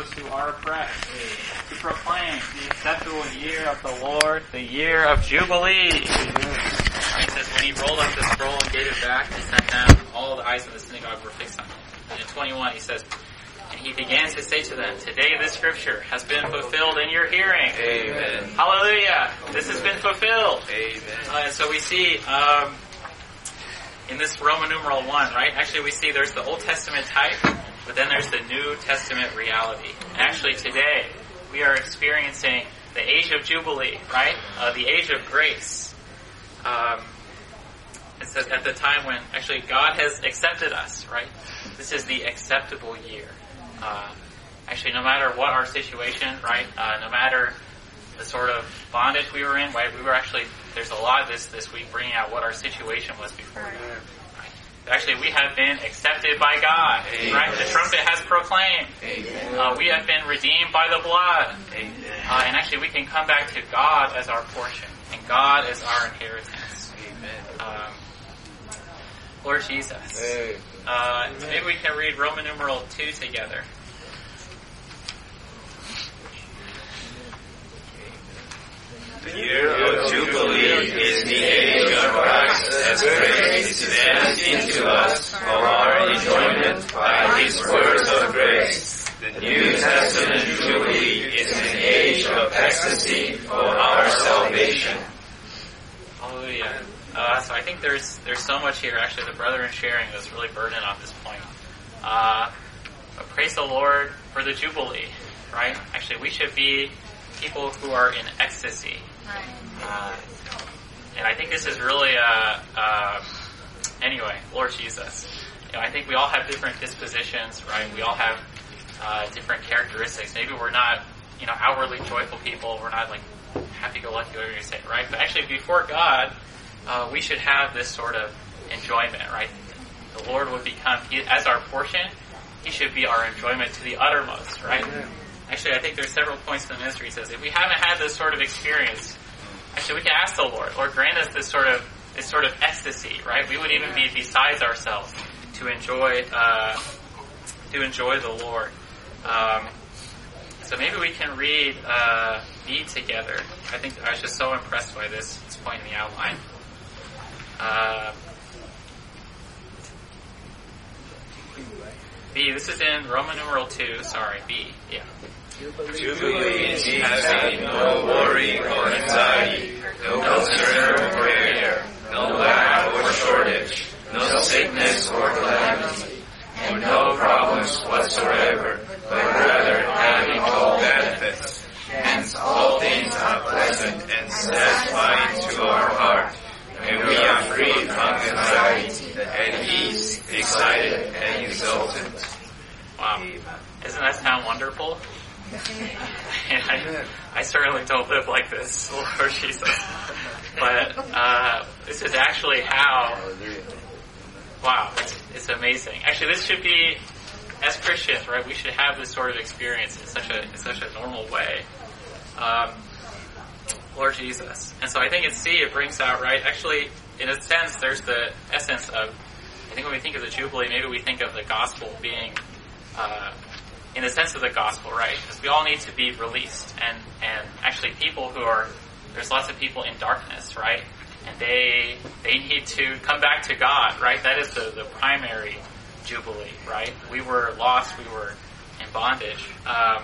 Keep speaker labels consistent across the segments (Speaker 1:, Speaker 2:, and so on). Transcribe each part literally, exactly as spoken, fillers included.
Speaker 1: those who are oppressed, to proclaim the acceptable year of the Lord, the year of Jubilee. He says, when he rolled up the scroll and gave it back, he sat down, all the eyes of the synagogue were fixed on him. And in twenty-one, he says, and he began to say to them, today this scripture has been fulfilled in your hearing.
Speaker 2: Amen.
Speaker 1: Hallelujah. This has been fulfilled.
Speaker 2: Amen.
Speaker 1: Uh, and so we see, um, in this Roman numeral one, right? Actually, we see there's the Old Testament type, but then there's the New Testament reality. And actually today, we are experiencing the age of Jubilee, right? Uh, the age of grace. Um, it says at the time when actually God has accepted us, right? This is the acceptable year. Uh, actually, no matter what our situation, right? Uh, no matter the sort of bondage we were in, right? We were actually, there's a lot of this this week bringing out what our situation was before. Right? Actually, we have been accepted by God, Amen. Right? The trumpet has proclaimed. Uh, we have been redeemed by the blood. Uh, and actually, we can come back to God as our portion, and God as our inheritance. Um, Lord Jesus. Uh, maybe we can read Roman numeral two together.
Speaker 2: The year of Jubilee is the age of Christ as grace is advanced into us for our enjoyment by His words of grace. The New Testament Jubilee is an age of ecstasy for our salvation.
Speaker 1: Hallelujah. Uh, so I think there's there's so much here. Actually, the brethren sharing was really burdened on this point. Uh, but praise the Lord for the Jubilee, right? Actually, we should be people who are in ecstasy. Uh, and I think this is really, uh, uh, anyway, Lord Jesus. You know, I think we all have different dispositions, right? We all have uh, different characteristics. Maybe we're not, you know, outwardly joyful people. We're not like happy-go-lucky, whatever you say, right? But actually, before God, uh, we should have this sort of enjoyment, right? The Lord would become, he, as our portion, He should be our enjoyment to the uttermost, right? Yeah. Actually, I think there's several points in the ministry. He says, if we haven't had this sort of experience, actually, we can ask the Lord, Lord, grant us this sort of this sort of ecstasy, right? We would even be besides ourselves to enjoy uh, to enjoy the Lord. Um, so maybe we can read uh, B together. I think I was just so impressed by this, this point in the outline. Uh, B. This is in Roman numeral two. Sorry, B. Yeah.
Speaker 2: Jubilee is having no worry or anxiety, no concern or care, no lack or shortage, no sickness or calamity, and no problems whatsoever, but rather having all benefits. Hence all things are pleasant and satisfying to our heart, and we are free from anxiety, at ease, excited, and exultant.
Speaker 1: Wow. Doesn't that sound wonderful? And I, I certainly don't live like this, Lord Jesus. But uh, this is actually how, wow, it's, it's amazing. Actually, this should be, as Christians, right, we should have this sort of experience in such a in such a normal way. Um, Lord Jesus. And so I think in C it brings out, right, actually, in a sense, there's the essence of, I think when we think of the Jubilee, maybe we think of the gospel being, uh, in the sense of the gospel, right? Because we all need to be released. And, and actually people who are, there's lots of people in darkness, right? And they, they need to come back to God, right? That is the, the primary Jubilee, right? We were lost, we were in bondage. Um,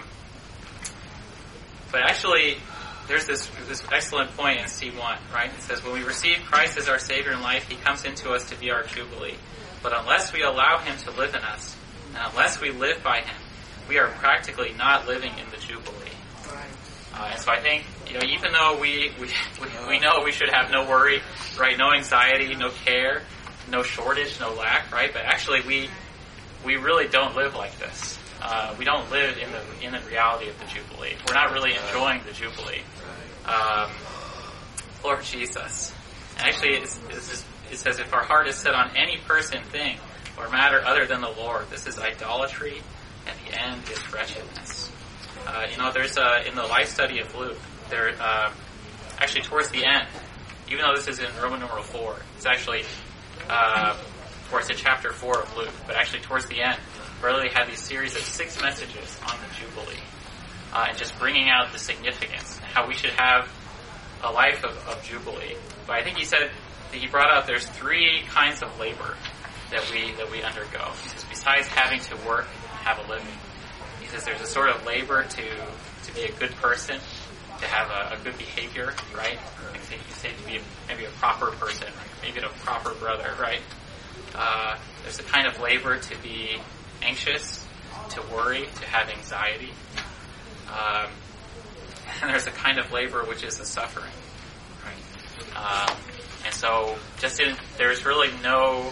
Speaker 1: but actually, there's this, this excellent point in C one, right? It says, when we receive Christ as our Savior in life, He comes into us to be our Jubilee. But unless we allow Him to live in us, and unless we live by Him, we are practically not living in the Jubilee. Uh, and so I think, you know, even though we, we, we, we know we should have no worry, right? No anxiety, no care, no shortage, no lack, right? But actually we, we really don't live like this. Uh, we don't live in the, in the reality of the Jubilee. We're not really enjoying the Jubilee. Um, Lord Jesus. And actually it's, it's just, it says, if our heart is set on any person, thing, or matter other than the Lord, this is idolatry, and the end is wretchedness. Uh, you know, there's a, in the life study of Luke, there, uh, actually towards the end, even though this is in Roman numeral four, it's actually, uh, or it's in chapter four of Luke, but actually towards the end, Brother Lee had these series of six messages on the Jubilee, uh, and just bringing out the significance, how we should have a life of, of Jubilee. But I think he said that he brought out there's three kinds of labor that we that we undergo. He says besides having to work and have a living, he says there's a sort of labor to to be a good person, to have a, a good behavior, right? Like say, you say to be a, maybe a proper person, maybe a proper brother, right? Uh, there's a kind of labor to be anxious, to worry, to have anxiety. Um, and there's a kind of labor which is the suffering, right? Um, and so, just in, there's really no,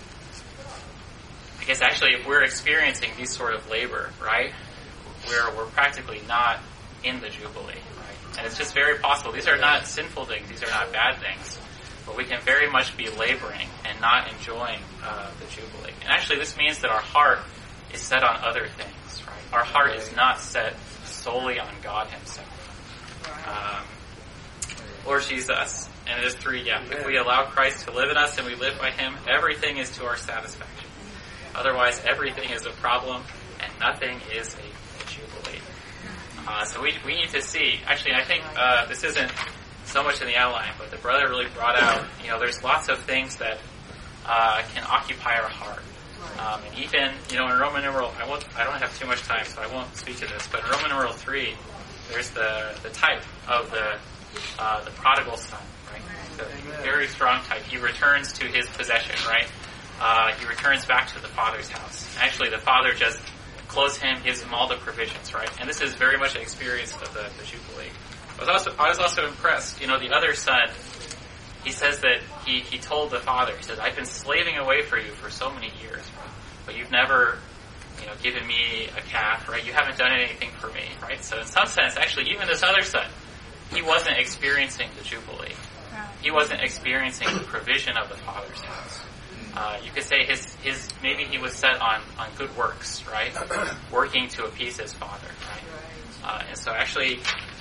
Speaker 1: I guess actually if we're experiencing these sort of labor, right, we're, we're practically not in the Jubilee, right? And it's just very possible. These are not sinful things, these are not bad things. But we can very much be laboring and not enjoying uh, the Jubilee. And actually this means that our heart is set on other things, right? Our heart is not set solely on God Himself. Um, Lord Jesus, and it is three, yeah. If we allow Christ to live in us and we live by Him, everything is to our satisfaction. Otherwise, everything is a problem and nothing is a, a Jubilee. Uh, so we we need to see, actually I think uh, this isn't so much in the outline, but the brother really brought out, you know, there's lots of things that uh, can occupy our heart. Um, and even, you know, in Roman numeral, I won't, I don't have too much time, so I won't speak to this, but in Roman numeral three, there's the, the type of the, uh, the prodigal son, right? The very strong type. He returns to his possession, right? Uh, he returns back to the father's house. Actually, the father just clothes him, gives him all the provisions, right? And this is very much an experience of the, the Jubilee. I was also, I was also impressed. You know, the other son, he says that he, he told the father, he says, I've been slaving away for you for so many years, but you've never, you know, given me a calf, right? You haven't done anything for me, right? So in some sense, actually, even this other son, he wasn't experiencing the Jubilee. He wasn't experiencing the provision of the father's house. Uh, you could say his, his, maybe he was set on, on good works, right? Working to appease his father, right? Uh, and so actually,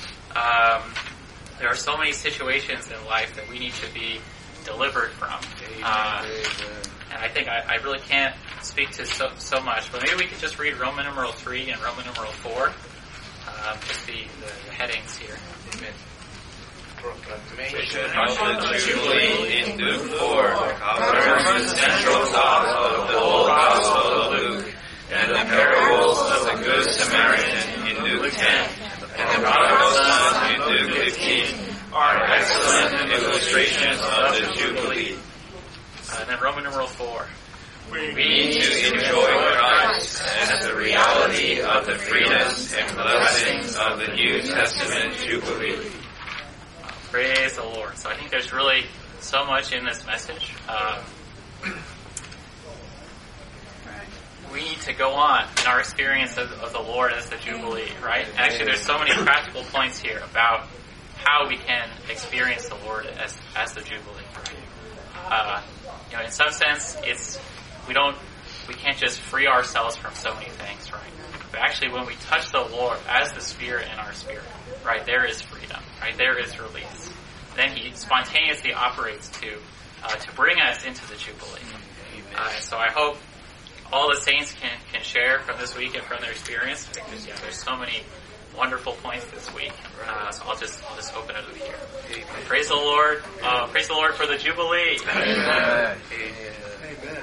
Speaker 1: Um, there are so many situations in life that we need to be delivered from. Uh, and I think I, I really can't speak to so, so much, but maybe we could just read Roman numeral three and Roman numeral four, um, just the, the, the headings here. Amen.
Speaker 2: Proclamation of the Jubilee in Luke four covers the central thought of the whole Gospel of Luke, and the parables of the Good Samaritan in Luke ten. And the prodigal son in Luke fifteen are excellent illustrations of the Jubilee.
Speaker 1: Uh, and then Roman numeral four.
Speaker 2: We need to enjoy Christ as the reality of the freedoms and blessings of the New Testament Jubilee.
Speaker 1: Uh, praise the Lord. So I think there's really so much in this message. Um, we need to go on in our experience of, of the Lord as the Jubilee, right? And actually, there's so many practical points here about how we can experience the Lord as as the Jubilee. Right? Uh, you know, in some sense, it's we don't we can't just free ourselves from so many things, right? But actually, when we touch the Lord as the Spirit in our spirit, right, there is freedom, right? There is release. Then He spontaneously operates to uh, to bring us into the Jubilee. Uh, and so I hope all the saints can, can share from this week and from their experience, because yeah, there's so many wonderful points this week. Uh, so I'll just I'll just open it up here. Amen. Praise the Lord! Uh, praise the Lord for the Jubilee.
Speaker 2: Amen. Amen.
Speaker 3: Amen.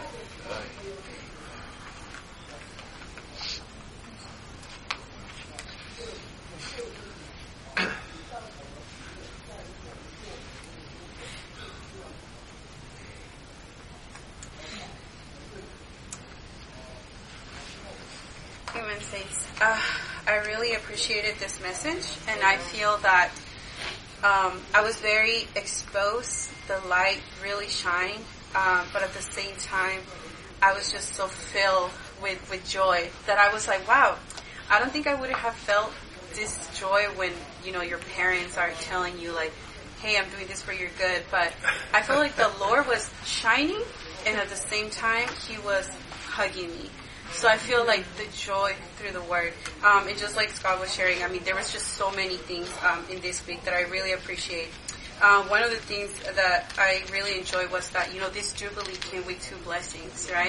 Speaker 4: Amen, saints. Uh, I really appreciated this message, and I feel that um, I was very exposed. The light really shined, um, but at the same time, I was just so filled with, with joy that I was like, wow, I don't think I would have felt this joy when, you know, your parents are telling you, like, hey, I'm doing this for your good. But I feel like the Lord was shining, and at the same time, He was hugging me. So I feel like the joy through the Word. Um, and just like Scott was sharing, I mean, there was just so many things um, in this week that I really appreciate. Um, one of the things that I really enjoyed was that, you know, this Jubilee came with two blessings, right?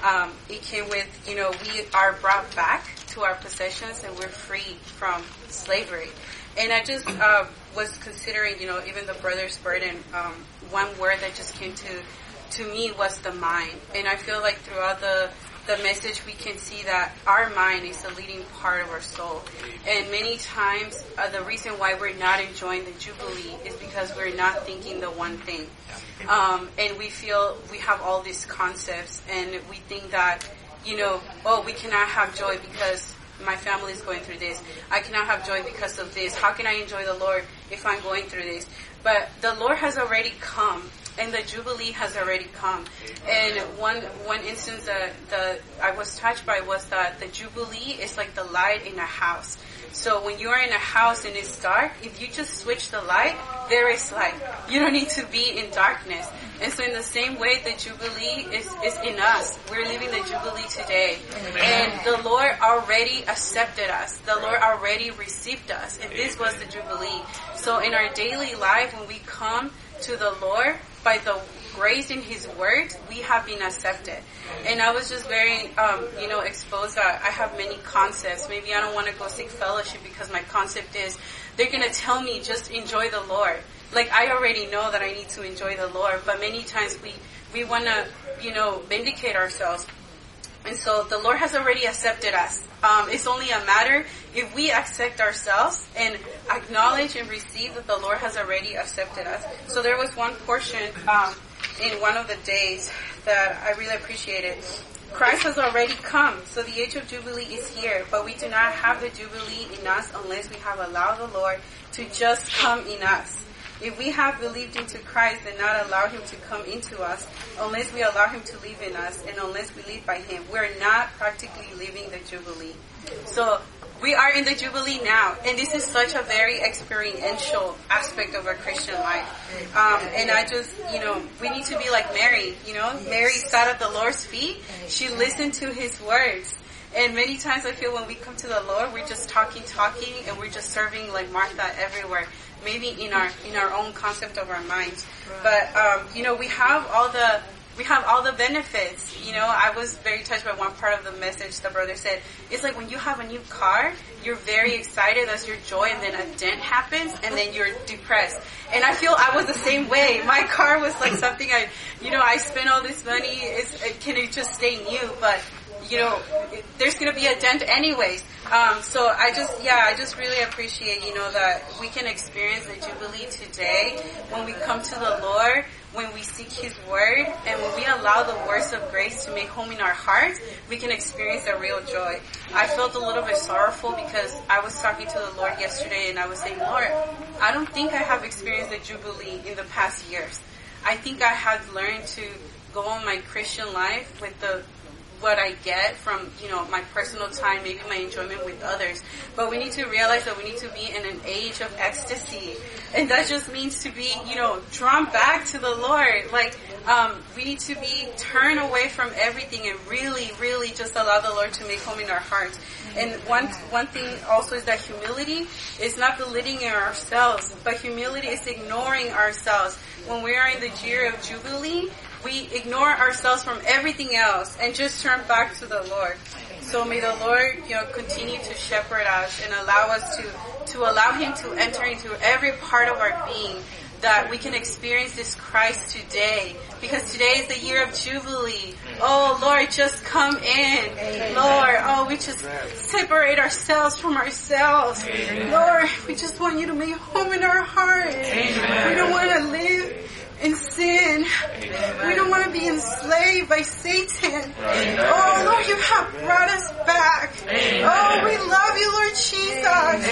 Speaker 4: um, it came with, you know, we are brought back to our possessions and we're free from slavery. And I just uh, was considering, you know, even the brother's burden, um, one word that just came to to me was the mind. And I feel like throughout the the message we can see that our mind is the leading part of our soul. And many times uh, the reason why we're not enjoying the Jubilee is because we're not thinking the one thing. Um, and we feel we have all these concepts and we think that, you know, oh, we cannot have joy because my family is going through this. I cannot have joy because of this. How can I enjoy the Lord if I'm going through this? But the Lord has already come. And the Jubilee has already come. And one one instance that the, I was touched by was that the Jubilee is like the light in a house. So when you're in a house and it's dark, if you just switch the light, there is light. You don't need to be in darkness. And so in the same way, the Jubilee is, is in us. We're living the Jubilee today. And the Lord already accepted us. The Lord already received us. And this was the Jubilee. So in our daily life, when we come to the Lord, by the grace in His Word, we have been accepted. And I was just very, um, you know, exposed that I have many concepts. Maybe I don't want to go seek fellowship because my concept is they're going to tell me just enjoy the Lord. Like, I already know that I need to enjoy the Lord, but many times we, we want to, you know, vindicate ourselves. And so the Lord has already accepted us. Um, it's only a matter if we accept ourselves and acknowledge and receive that the Lord has already accepted us. So there was one portion um, in one of the days that I really appreciated. Christ has already come, so the age of Jubilee is here, but we do not have the Jubilee in us unless we have allowed the Lord to just come in us. If we have believed into Christ and not allowed Him to come into us, unless we allow Him to live in us and unless we live by Him, we're not practically living the Jubilee. So we are in the Jubilee now, and this is such a very experiential aspect of our Christian life. Um, and I just, you know, we need to be like Mary, you know. Mary sat at the Lord's feet. She listened to His words. And many times I feel when we come to the Lord, we're just talking, talking, and we're just serving like Martha everywhere. Maybe in our in our own concept of our minds. But, um, you know, we have all the we have all the benefits. You know, I was very touched by one part of the message the brother said. It's like when you have a new car, you're very excited, that's your joy, and then a dent happens, and then you're depressed. And I feel I was the same way. My car was like something I, you know, I spent all this money, it's, can it just stay new? But, you know, there's going to be a dent anyways. Um, so I just, yeah, I just really appreciate, you know, that we can experience the Jubilee today when we come to the Lord, when we seek His Word, and when we allow the words of grace to make home in our hearts, we can experience a real joy. I felt a little bit sorrowful because I was talking to the Lord yesterday and I was saying, Lord, I don't think I have experienced the Jubilee in the past years. I think I have learned to go on my Christian life with the what I get from, you know, my personal time, maybe my enjoyment with others. But we need to realize that we need to be in an age of ecstasy. And that just means to be, you know, drawn back to the Lord. Like, um, we need to be turned away from everything and really, really just allow the Lord to make home in our hearts. And one one thing also is that humility is not belittling ourselves, but humility is ignoring ourselves. When we are in the year of Jubilee, we ignore ourselves from everything else and just turn back to the Lord. So may the Lord, you know, continue to shepherd us and allow us to, to allow Him to enter into every part of our being, that we can experience this Christ today. Because today is the year of Jubilee. Oh, Lord, just come in. Amen. Lord, oh, we just separate ourselves from ourselves. Amen. Lord, we just want You to make home in our hearts. Amen. We don't want to live in sin. Amen. We don't want to be enslaved by Satan. Amen. Oh, Lord, You have brought us back. Amen. Oh, we love You, Lord Jesus.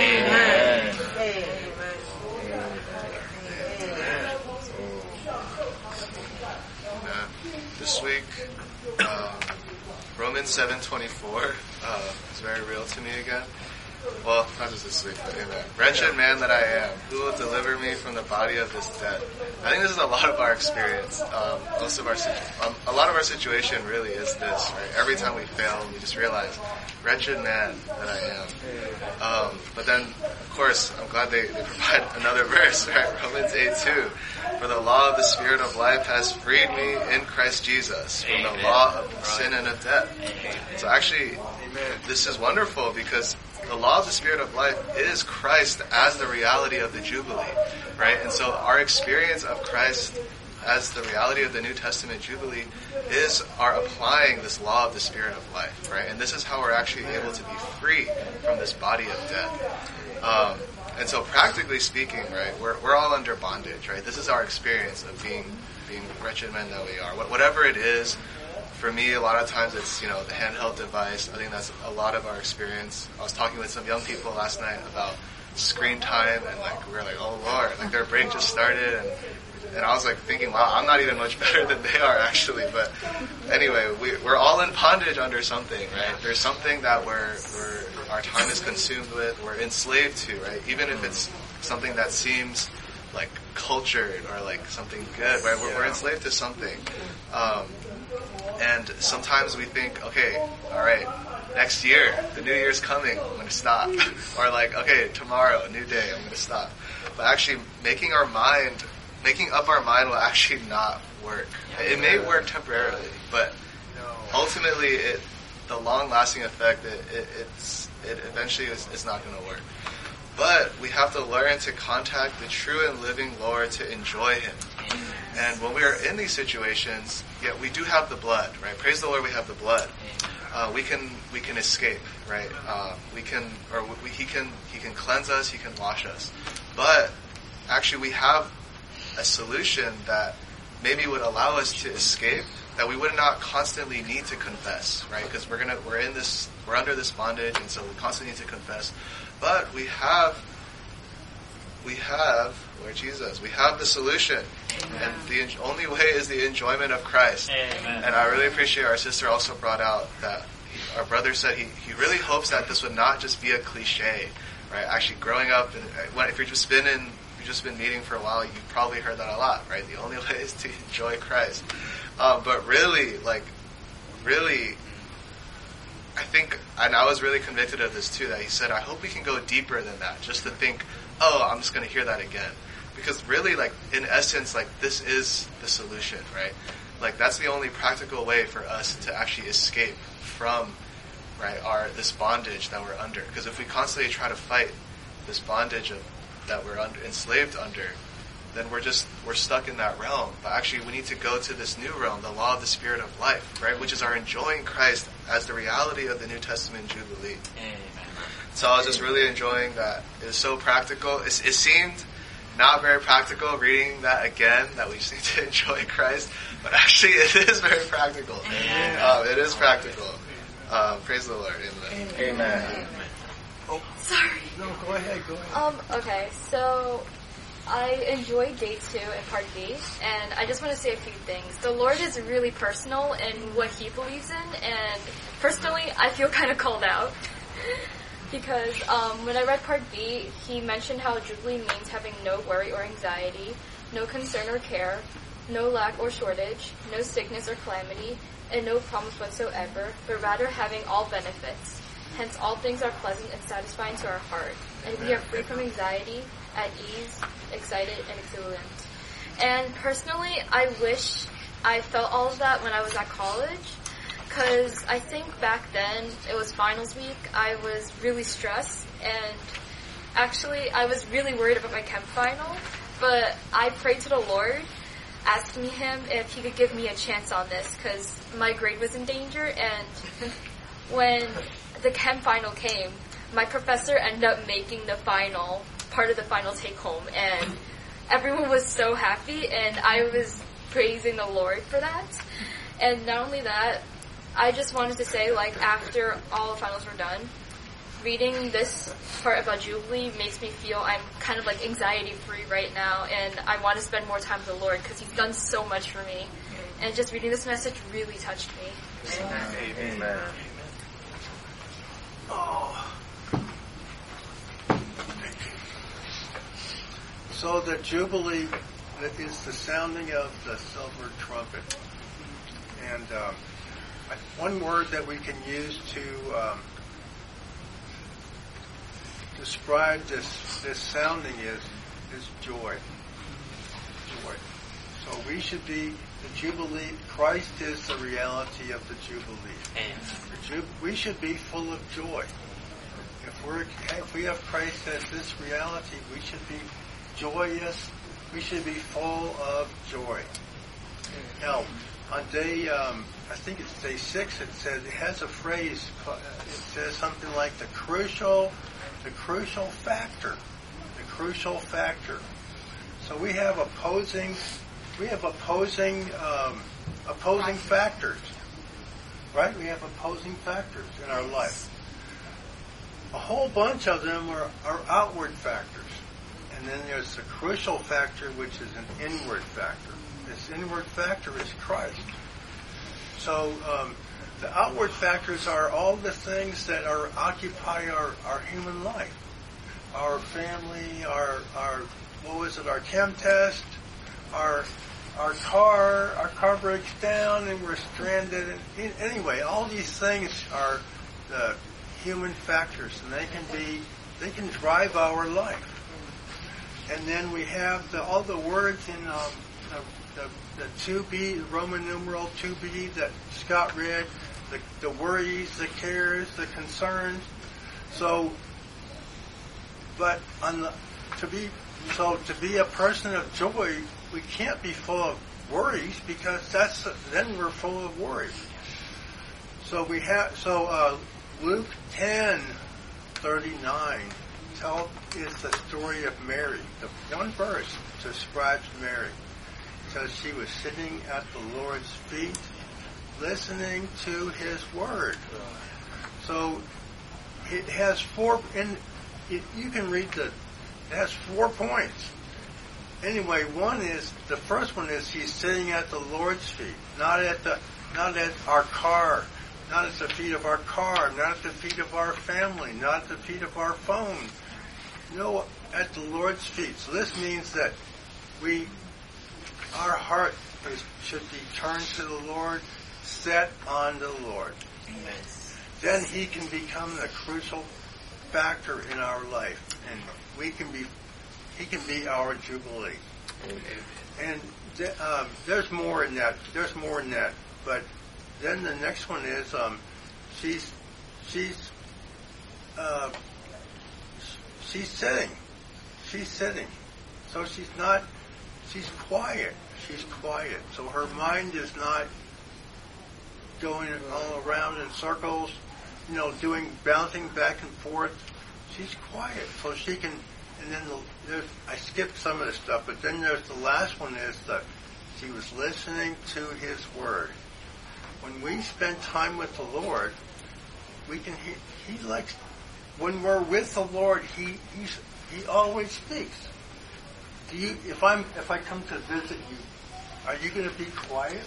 Speaker 4: Amen. Amen.
Speaker 3: This week, um, Romans seven twenty-four uh, is very real to me again. Well, not just this week, but amen. Wretched man that I am, who will deliver me from the body of this death? I think this is a lot of our experience. Um, most of our, um, a lot of our situation really is this, right? Every time we fail, we just realize, wretched man that I am. Um, but then, of course, I'm glad they, they provide another verse, right? Romans eight two. For the law of the Spirit of life has freed me in Christ Jesus from the law of sin and of death. So actually, this is wonderful because the law of the Spirit of life is Christ as the reality of the Jubilee, right? And so our experience of Christ as the reality of the New Testament Jubilee is our applying this law of the Spirit of life, right? And this is how we're actually able to be free from this body of death. Um, and so practically speaking, right, we're we're all under bondage, right? This is our experience of being being wretched men that we are. Whatever it is, for me, a lot of times it's, you know, the handheld device. I think that's a lot of our experience. I was talking with some young people last night about screen time, and like we were like, oh Lord, like their break just started, and and I was like thinking, wow, I'm not even much better than they are actually. But anyway, we, we're all in bondage under something, right? There's something that we're, we're our time is consumed with, we're enslaved to, right? Even if it's something that seems like cultured or like something good, right? We're, we're enslaved to something. Um, and sometimes we think, okay, all right, next year, the new year's coming, I'm going to stop. Or like, okay, tomorrow, a new day, I'm going to stop. But actually making our mind, making up our mind will actually not work. It may work temporarily, but ultimately it, the long-lasting effect, it, it, it's, it eventually is, is not going to work. But we have to learn to contact the true and living Lord to enjoy Him. And when we are in these situations, yeah, we do have the blood, right? Praise the Lord, we have the blood. Uh, we can we can escape, right? Uh, we can, or we, He can He can cleanse us, He can wash us. But actually, we have a solution that maybe would allow us to escape, that we would not constantly need to confess, right? Because we're gonna we're in this we're under this bondage, and so we constantly need to confess. But we have we have Lord Jesus, we have the solution. Amen. And the only way is the enjoyment of Christ.
Speaker 1: Amen.
Speaker 3: And I really appreciate our sister also brought out that he, our brother said he, he really hopes that this would not just be a cliche, right? Actually, growing up, and when, if you've just been in, you've just been meeting for a while, you've probably heard that a lot, right? The only way is to enjoy Christ. Um, but really, like, really, I think, and I was really convicted of this too, that he said, I hope we can go deeper than that, just to think, oh, I'm just going to hear that again. Because really, like, in essence, like, this is the solution, right? Like, that's the only practical way for us to actually escape from, right, our, this bondage that we're under. Because if we constantly try to fight this bondage of, that we're under, enslaved under, then we're just, we're stuck in that realm. But actually, we need to go to this new realm, the law of the Spirit of life, right? Which is our enjoying Christ as the reality of the New Testament Jubilee. Amen. So I was just really enjoying that. It was so practical. It, it seemed not very practical reading that again, that we just need to enjoy Christ. But actually, it is very practical. Um, it is practical. Um, praise the Lord. Amen.
Speaker 5: Amen. Amen.
Speaker 6: Oh, sorry.
Speaker 5: No, go ahead. Go ahead.
Speaker 6: Um. Okay. So, I enjoyed day two and part B, and I just want to say a few things. The Lord is really personal in what He believes in, and personally, I feel kind of called out. Because um, when I read part B, he mentioned how Jubilee means having no worry or anxiety, no concern or care, no lack or shortage, no sickness or calamity, and no problems whatsoever, but rather having all benefits. Hence all things are pleasant and satisfying to our heart, and we are free from anxiety, at ease, excited, and exuberant. And personally, I wish I felt all of that when I was at college. Because I think back then, it was finals week, I was really stressed, and actually I was really worried about my chem final, but I prayed to the Lord, asking Him if He could give me a chance on this, because my grade was in danger, and when the chem final came, my professor ended up making the final, part of the final take home, and everyone was so happy, and I was praising the Lord for that. And not only that, I just wanted to say, like, after all the finals were done, reading this part about Jubilee makes me feel I'm kind of, like, anxiety-free right now, and I want to spend more time with the Lord, because He's done so much for me. And just reading this message really touched me.
Speaker 5: Amen. Amen. Oh. So the Jubilee is the sounding of the silver trumpet. And um, one word that we can use to um, describe this this sounding is is joy. Joy. So we should be the Jubilee. Christ is the reality of the Jubilee. The Ju- we should be full of joy. If we're if we have Christ as this reality, we should be joyous. We should be full of joy. Now, on day, um, I think it's day six, it says, it has a phrase, it says something like the crucial, the crucial factor, the crucial factor. So we have opposing, we have opposing, um, opposing factors, right? We have opposing factors in our life. A whole bunch of them are, are outward factors. And then there's the crucial factor, which is an inward factor. This inward factor is Christ. So um, the outward factors are all the things that are occupy our, our human life. Our family, our our what was it, our chem test, our our car, our car breaks down and we're stranded. And anyway, all these things are the human factors, and they can be they can drive our life. And then we have the, all the words in um, the, the, the two B, Roman numeral two B that Scott read, the, the worries, the cares, the concerns. So, but on the, to be so to be a person of joy, we can't be full of worries because that's then we're full of worries. So we have so uh, Luke ten thirty nine. Tell is the story of Mary. The one verse describes Mary. It says she was sitting at the Lord's feet, listening to His word. So it has four, and it, you can read the. It has four points. Anyway, one is the first one is she's sitting at the Lord's feet, not at the, not at our car, not at the feet of our car, not at the feet of our family, not at the feet of our phone. No, at the Lord's feet. So this means that we, our heart is, should be turned to the Lord, set on the Lord. Amen. Then He can become the crucial factor in our life, and we can be, He can be our Jubilee. Amen. And th- um, there's more in that. There's more in that. But then the next one is um, she's she's. Uh, She's sitting. She's sitting. So she's not, she's quiet. She's quiet. So her mind is not going all around in circles, you know, doing, bouncing back and forth. She's quiet. So she can, and then the, there's, I skipped some of the stuff, but then there's the last one is that she was listening to His word. When we spend time with the Lord, we can, He, he likes, when we're with the Lord, He he's, He always speaks. Do you? If I'm if I come to visit you, are you going to be quiet?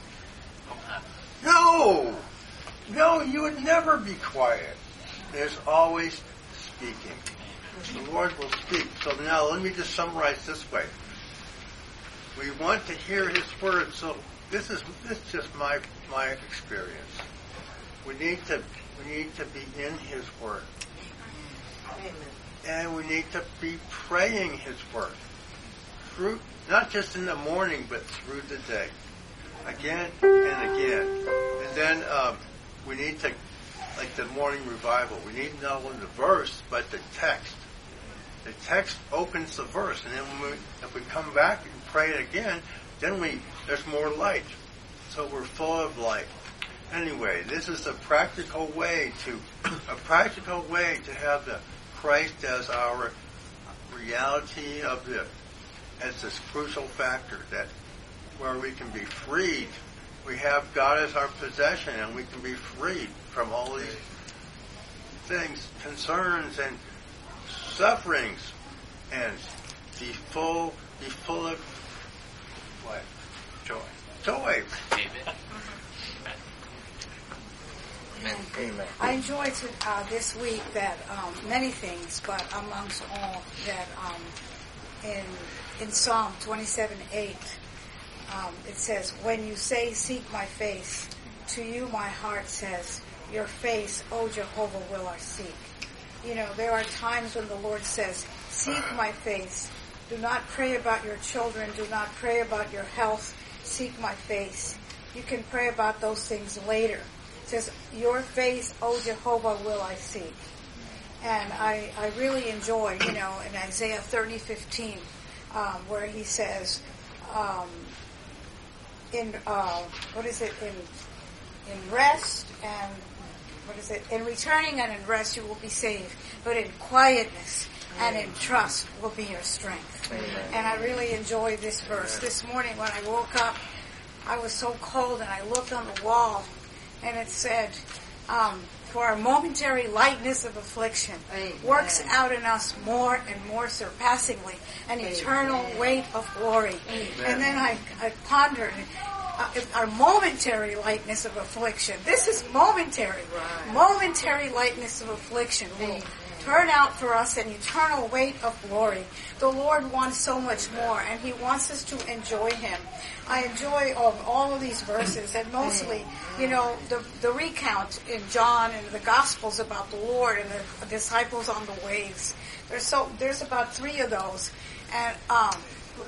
Speaker 5: No, no, you would never be quiet. There's always speaking. The Lord will speak. So now let me just summarize this way. We want to hear His word. So this is this is just my my experience. We need to we need to be in His word. And we need to be praying His word through, not just in the morning, but through the day, again and again. And then um, we need to, like the morning revival, we need to not only the verse, but the text. The text opens the verse, and then when we, if we come back and pray it again, then we there's more light. So we're full of light. Anyway, this is a practical way to a practical way to have the Christ as our reality of the, as this crucial factor that where we can be freed. We have God as our possession, and we can be freed from all these things, concerns and sufferings, and be full, be full of what? Joy. Joy.
Speaker 1: Amen.
Speaker 7: Amen.
Speaker 3: Amen.
Speaker 7: I enjoyed uh, this week that um, many things, but amongst all that um, in in Psalm twenty-seven eight, um, it says, "When you say, seek my face, to you my heart says, your face, O Jehovah, will I seek." You know, there are times when the Lord says, seek my face. Do not pray about your children. Do not pray about your health. Seek my face. You can pray about those things later. It says, your face, O Jehovah, will I seek. And I, I really enjoy, you know, in Isaiah thirty fifteen, um, where he says, um, in, uh, what is it, in, in rest and, what is it, in returning and in rest you will be saved, but in quietness and in trust will be your strength. Amen. And I really enjoy this verse. This morning when I woke up, I was so cold and I looked on the wall and it said, um, for our momentary lightness of affliction Amen. Works out in us more and more surpassingly an Amen. Eternal weight of glory. Amen. And then I, I pondered, uh, our momentary lightness of affliction. This is momentary. Right. Momentary lightness of affliction will Amen. Turn out for us an eternal weight of glory. The Lord wants so much more, and He wants us to enjoy Him. I enjoy all, all of these verses, and mostly, you know, the, the recount in John and the Gospels about the Lord and the disciples on the waves. There's so there's about three of those, and um,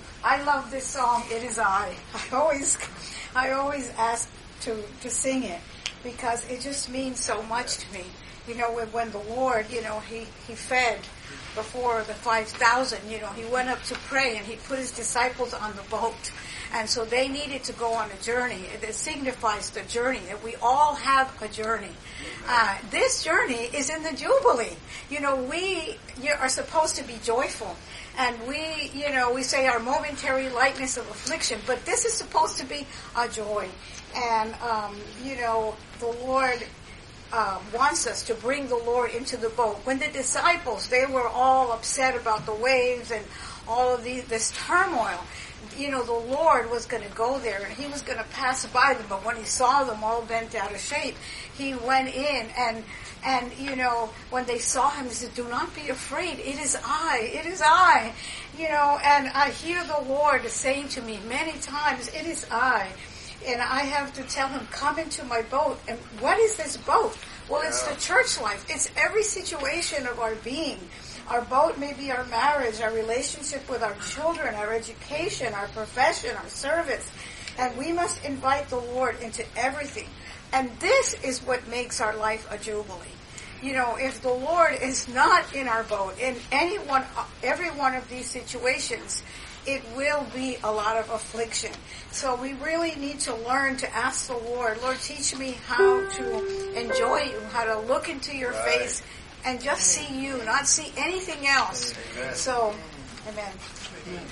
Speaker 7: I love this song. It is I. I always, I always ask to to sing it because it just means so much to me. You know, when, when the Lord, you know, he, he fed before the five thousand, you know, He went up to pray and He put His disciples on the boat. And so they needed to go on a journey. It signifies the journey, that we all have a journey. Uh, this journey is in the Jubilee. You know, we you are supposed to be joyful. And we, you know, we say our momentary lightness of affliction, but this is supposed to be a joy. And, um, you know, the Lord Um, wants us to bring the Lord into the boat. When the disciples, they were all upset about the waves and all of the, this turmoil, you know, the Lord was going to go there and He was going to pass by them. But when He saw them all bent out of shape, He went in and, and, you know, when they saw Him, He said, do not be afraid. It is I. It is I. You know, and I hear the Lord saying to me many times, it is I. And I have to tell Him, come into my boat. And what is this boat? Well, yeah. It's the church life. It's every situation of our being. Our boat may be our marriage, our relationship with our children, our education, our profession, our service. And we must invite the Lord into everything. And this is what makes our life a jubilee. You know, if the Lord is not in our boat, in any one, every one of these situations, it will be a lot of affliction. So we really need to learn to ask the Lord, Lord, teach me how to enjoy You, how to look into Your right. face and just see You, not see anything else. Amen. So, amen. amen.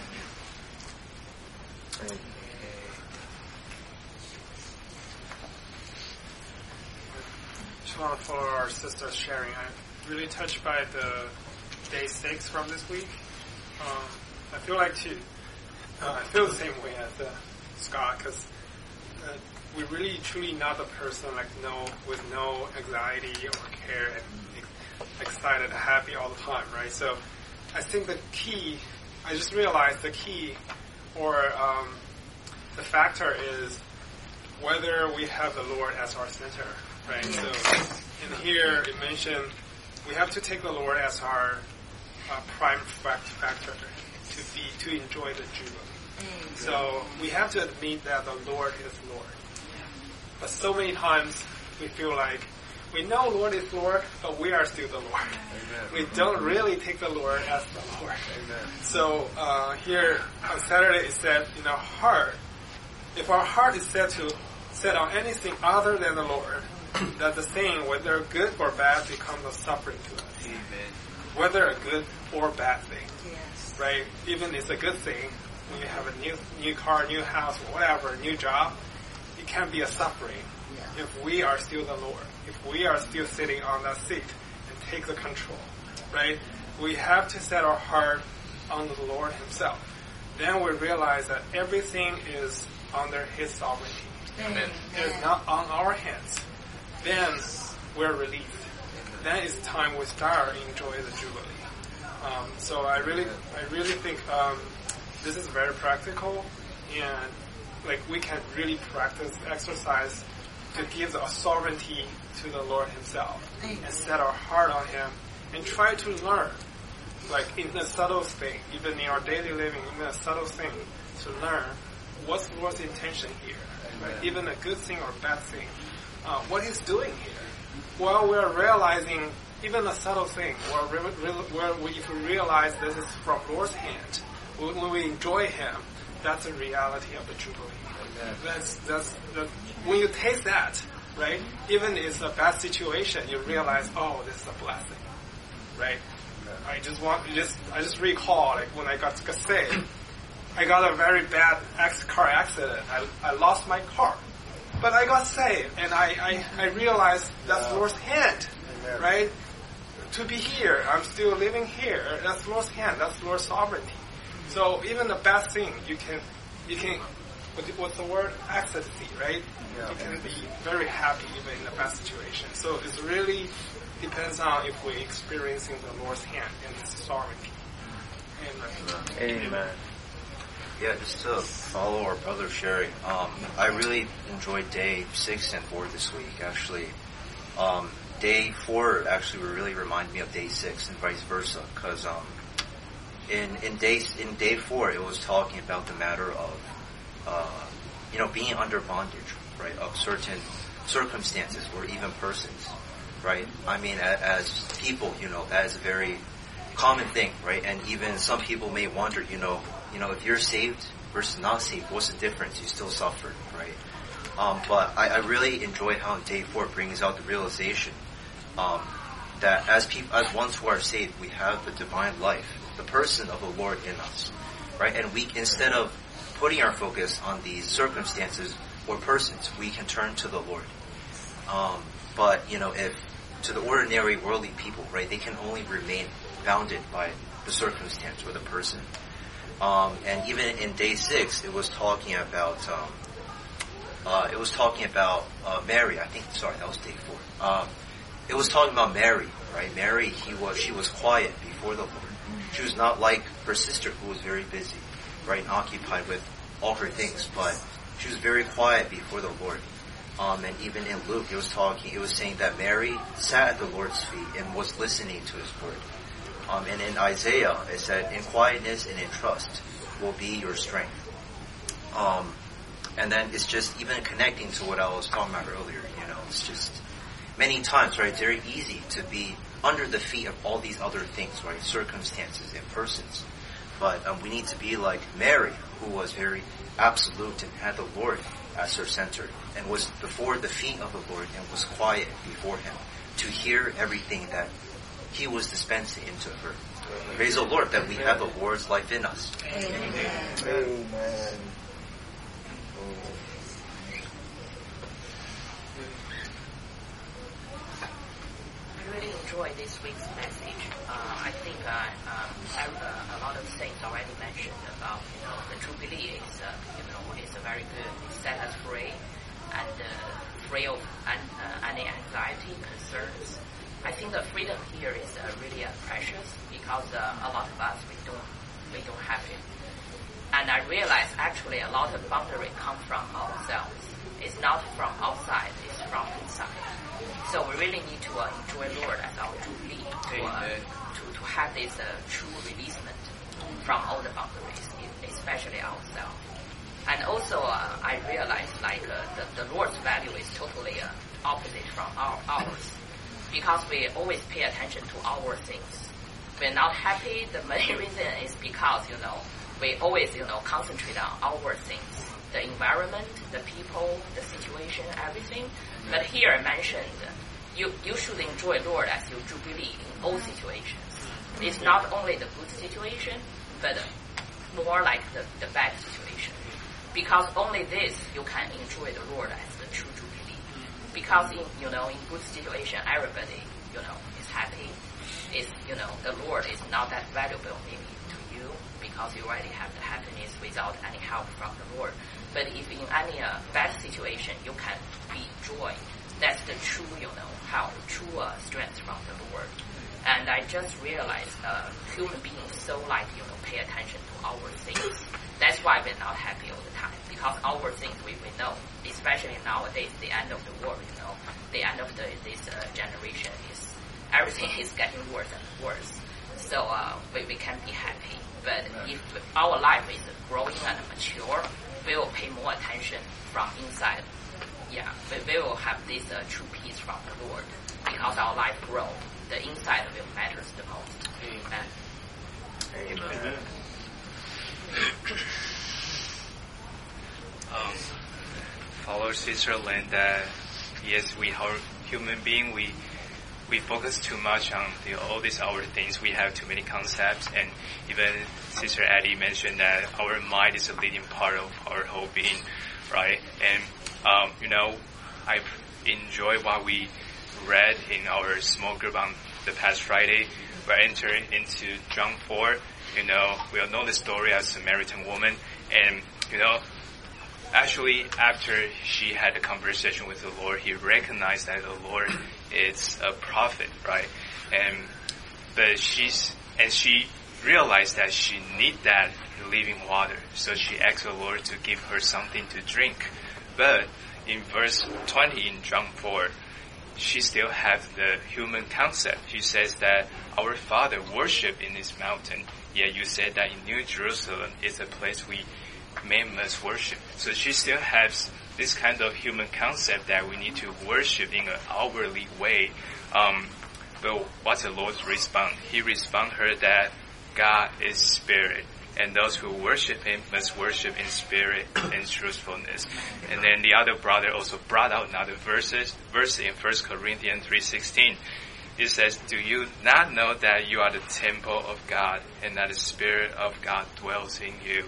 Speaker 8: Just want to follow our sister's sharing. I'm really touched by the day six from this week. Um, I feel like too, uh, I feel the same way as uh, Scott, because uh, we're really truly not the person like no with no anxiety or care and ex- excited, happy all the time, right? So I think the key, I just realized the key or um, the factor is whether we have the Lord as our center, right? So in here it mentioned we have to take the Lord as our uh, prime factor. To be to enjoy the Jubilee. Mm. So we have to admit that the Lord is Lord. But so many times we feel like we know Lord is Lord, but we are still the Lord. Amen. We don't really take the Lord as the Lord. Amen. So uh, here on Saturday it said in our heart, if our heart is set to set on anything other than the Lord, that the thing, whether good or bad, becomes a suffering to us. Amen. Whether a good or bad thing. Right? Even it's a good thing when you have a new new car, new house, whatever, new job, it can be a suffering yeah. if we are still the Lord. If we are still sitting on that seat and take the control. Right? We have to set our heart on the Lord Himself. Then we realize that everything is under His sovereignty. Amen. It's not on our hands. Then we're relieved. Then it's time we start enjoying the Jubilee. Um, so I really, I really think um, this is very practical, and like we can really practice exercise to give the sovereignty to the Lord Himself and set our heart on Him and try to learn, like in the subtle thing, even in our daily living, in the subtle thing, to learn what's the Lord's intention here, right? Even a good thing or bad thing, uh, what He's doing here. While we're realizing even a subtle thing, or re- re- where we, if we realize this is from Lord's hand, when, when we enjoy Him, that's the reality of the Jubilee. That's, that's, that's, when you taste that, right, even if it's a bad situation, you realize, oh, this is a blessing, right? I just want, just, I just recall, like, when I got saved, I got a very bad ex- car accident. I, I lost my car. But I got saved, and I, I, I realized that's Lord's hand, right? To be here, I'm still living here, that's Lord's hand, that's Lord's sovereignty. So even a bad thing, you can, you can, what's the word? Ecstasy, right? Yeah. You can be very happy even in a bad situation. So it really depends on if we're experiencing the Lord's hand and His sovereignty. Amen.
Speaker 9: Amen. Yeah, just to follow our brother sharing, um, I really enjoyed day six and four this week, actually. Um, day four actually really reminded me of day six and vice versa, because um, in in day in day four it was talking about the matter of uh, you know being under bondage, right, of certain circumstances or even persons, right? I mean, as, as people, you know, that is a very common thing, right? And even some people may wonder, you know, you know, if you're saved versus not saved, what's the difference? You still suffer, right? Um, but I, I really enjoy how in day four brings out the realization um, that as people, as ones who are saved, we have the divine life, the person of the Lord in us, right? And we, instead of putting our focus on these circumstances or persons, we can turn to the Lord. Um, but you know, if to the ordinary worldly people, right, they can only remain bounded by the circumstance or the person. Um, and even in day six, it was talking about um, uh, it was talking about uh, Mary. I think sorry, that was day four. Um, it was talking about Mary, right? Mary, he was she was quiet before the Lord. She was not like her sister, who was very busy, right, and occupied with all her things. But she was very quiet before the Lord. Um, and even in Luke, it was talking. It was saying that Mary sat at the Lord's feet and was listening to His word. Um, and in Isaiah, it said, in quietness and in trust will be your strength. Um, and then it's just even connecting to what I was talking about earlier, you know, it's just many times, right, it's very easy to be under the feet of all these other things, right, circumstances and persons. But um, we need to be like Mary, who was very absolute and had the Lord as her center and was before the feet of the Lord and was quiet before Him to hear everything that He was dispensing into her. Praise the Lord that we have the Lord's life in us.
Speaker 2: Amen.
Speaker 3: Amen.
Speaker 10: I really enjoyed this week's message. Uh, I think uh, um, I, uh, a lot of things already mentioned about, you know, the Jubilee is, uh, you know, is a very good, it set us free and uh, free of un- uh, any anxiety, concerns. I think the freedom here is uh, really uh, precious because uh, a lot of us, we don't, we don't have it. And I realize actually a lot of boundary come from ourselves. It's not from outside, it's from inside. So we really need to uh, enjoy Lord as our Jubilee, to, uh, to, to have this uh, true releasement from all the boundaries, especially ourselves. And also uh, I realize like uh, the, the Lord's value is totally uh, opposite from our, ours. Because we always pay attention to our things. We're not happy, the main reason is because, you know, we always, you know, concentrate on our things. The environment, the people, the situation, everything. But here I mentioned, you, you should enjoy Lord as your Jubilee in all situations. It's not only the good situation, but more like the, the bad situation. Because only this you can enjoy the Lord as the true Jubilee. Because in, you know, in good situation, everybody, you know, is happy. Is, you know, the Lord is not that valuable maybe to you because you already have the happiness without any help from the Lord. But if in any uh, bad situation, you can be joy. That's the true, you know, how true uh, strength from the Lord. And I just realized uh, human beings so like, you know, pay attention to our things. That's why we're not happy all the time. Because our things we, we know, especially nowadays, the end of the world, you know, the end of the, this uh, generation is, everything is getting worse and worse. So uh, we, we can be happy. But if our life is growing and mature, we will pay more attention from inside. Yeah, we, we will have this uh, true peace from the Lord. Because our life grows, the inside of it matters the most. Amen.
Speaker 9: Amen.
Speaker 11: um, follow Sister Linda. Yes, we are human being. We we focus too much on the, all these other things. We have too many concepts, and even Sister Addie mentioned that our mind is a leading part of our whole being, right? And um, you know, I've enjoyed what we read in our small group on the past Friday. We're entering into John four. You know, we all know the story of Samaritan woman, and you know, actually after she had a conversation with the Lord, he recognized that the Lord is a prophet, right? And but she's and she realized that she need that living water, so she asked the Lord to give her something to drink. But in verse twenty in John four, she still has the human concept. She says that our Father worship in this mountain. Yet you said that in New Jerusalem is a place we men must worship. So she still has this kind of human concept that we need to worship in an outwardly way. Um, but what's the Lord's response? He responds her that God is spirit, and those who worship Him must worship in spirit and truthfulness. And then the other brother also brought out another verses, verse in First Corinthians three sixteen. It says, "Do you not know that you are the temple of God, and that the Spirit of God dwells in you?"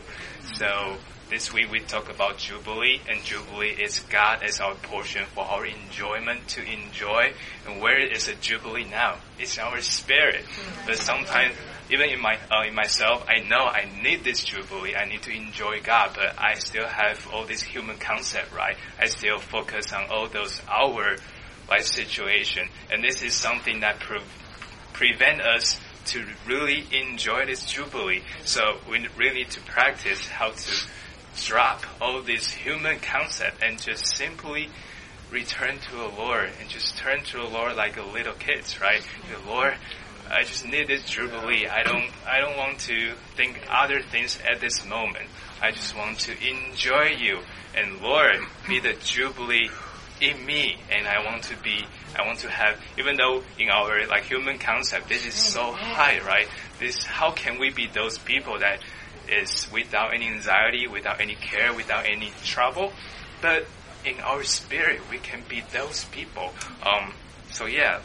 Speaker 11: So this week we talk about Jubilee, and Jubilee is God as our portion for our enjoyment to enjoy. And where is a Jubilee now? It's our spirit. But sometimes, even in my uh, in myself, I know I need this Jubilee. I need to enjoy God, but I still have all this human concept, right? I still focus on all those outward life situation, and this is something that pre- prevent us to really enjoy this Jubilee. So we really need to practice how to drop all this human concept and just simply return to the Lord and just turn to the Lord like a little kids, right? The Lord, I just need this Jubilee. I don't, I don't want to think other things at this moment. I just want to enjoy you. And Lord, be the Jubilee in me, and I want to be, I want to have, even though in our like human concept, this is so high, right? This, how can we be those people that is without any anxiety, without any care, without any trouble? But in our spirit, we can be those people. Um, so yeah,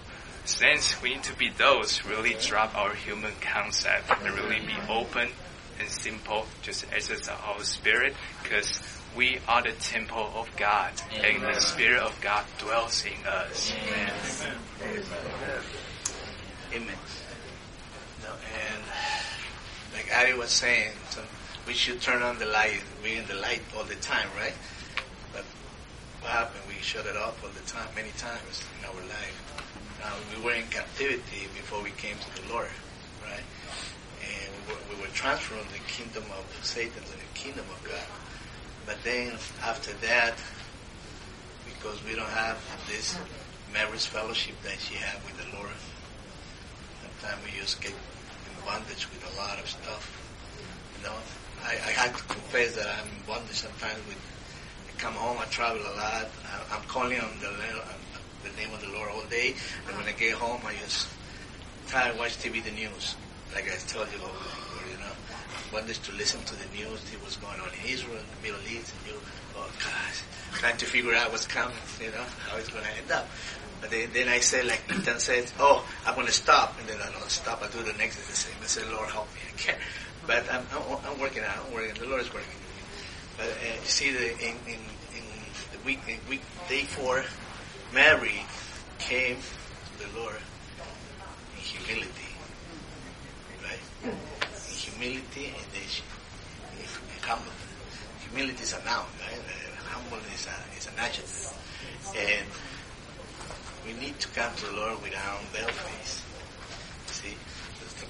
Speaker 11: since we need to be those, really drop our human concept and really be open and simple, just as our spirit, because we are the temple of God, Amen. And the Spirit of God dwells in us.
Speaker 12: Amen. Amen. Amen. No, and like Ari was saying, so we should turn on the light. We're in the light all the time, right? But what happened? We shut it off all the time, many times in our life. Now, we were in captivity before we came to the Lord, right? And we were, we were transferred from the kingdom of Satan to the kingdom of God. But then after that, because we don't have this marriage fellowship that she had with the Lord, sometimes we just get in bondage with a lot of stuff. You know, I, I had to confess that I'm in bondage sometimes. With I come home, I travel a lot. I, I'm calling on the, on the name of the Lord all day, and when I get home, I just try to watch T V, the news, like I told you before, you know. Wanted to listen to the news, see what's going on in Israel, in the Middle East, and you, oh gosh, trying to figure out what's coming, you know, how it's going to end up. But then, then I said, like Ethan said, oh, I'm going to stop, and then I don't stop, I do the next the same. I said, Lord, help me, I can't. But I'm, I'm, I'm working out, I'm working, the Lord is working with me. But uh, you see, the, in, in, in the week, in week, day four, Mary came to the Lord in humility, right? Humility and then she, humble. Humility is a noun, right? Uh, humble is, a, is an adjective. And we need to come to the Lord with our unveiled face.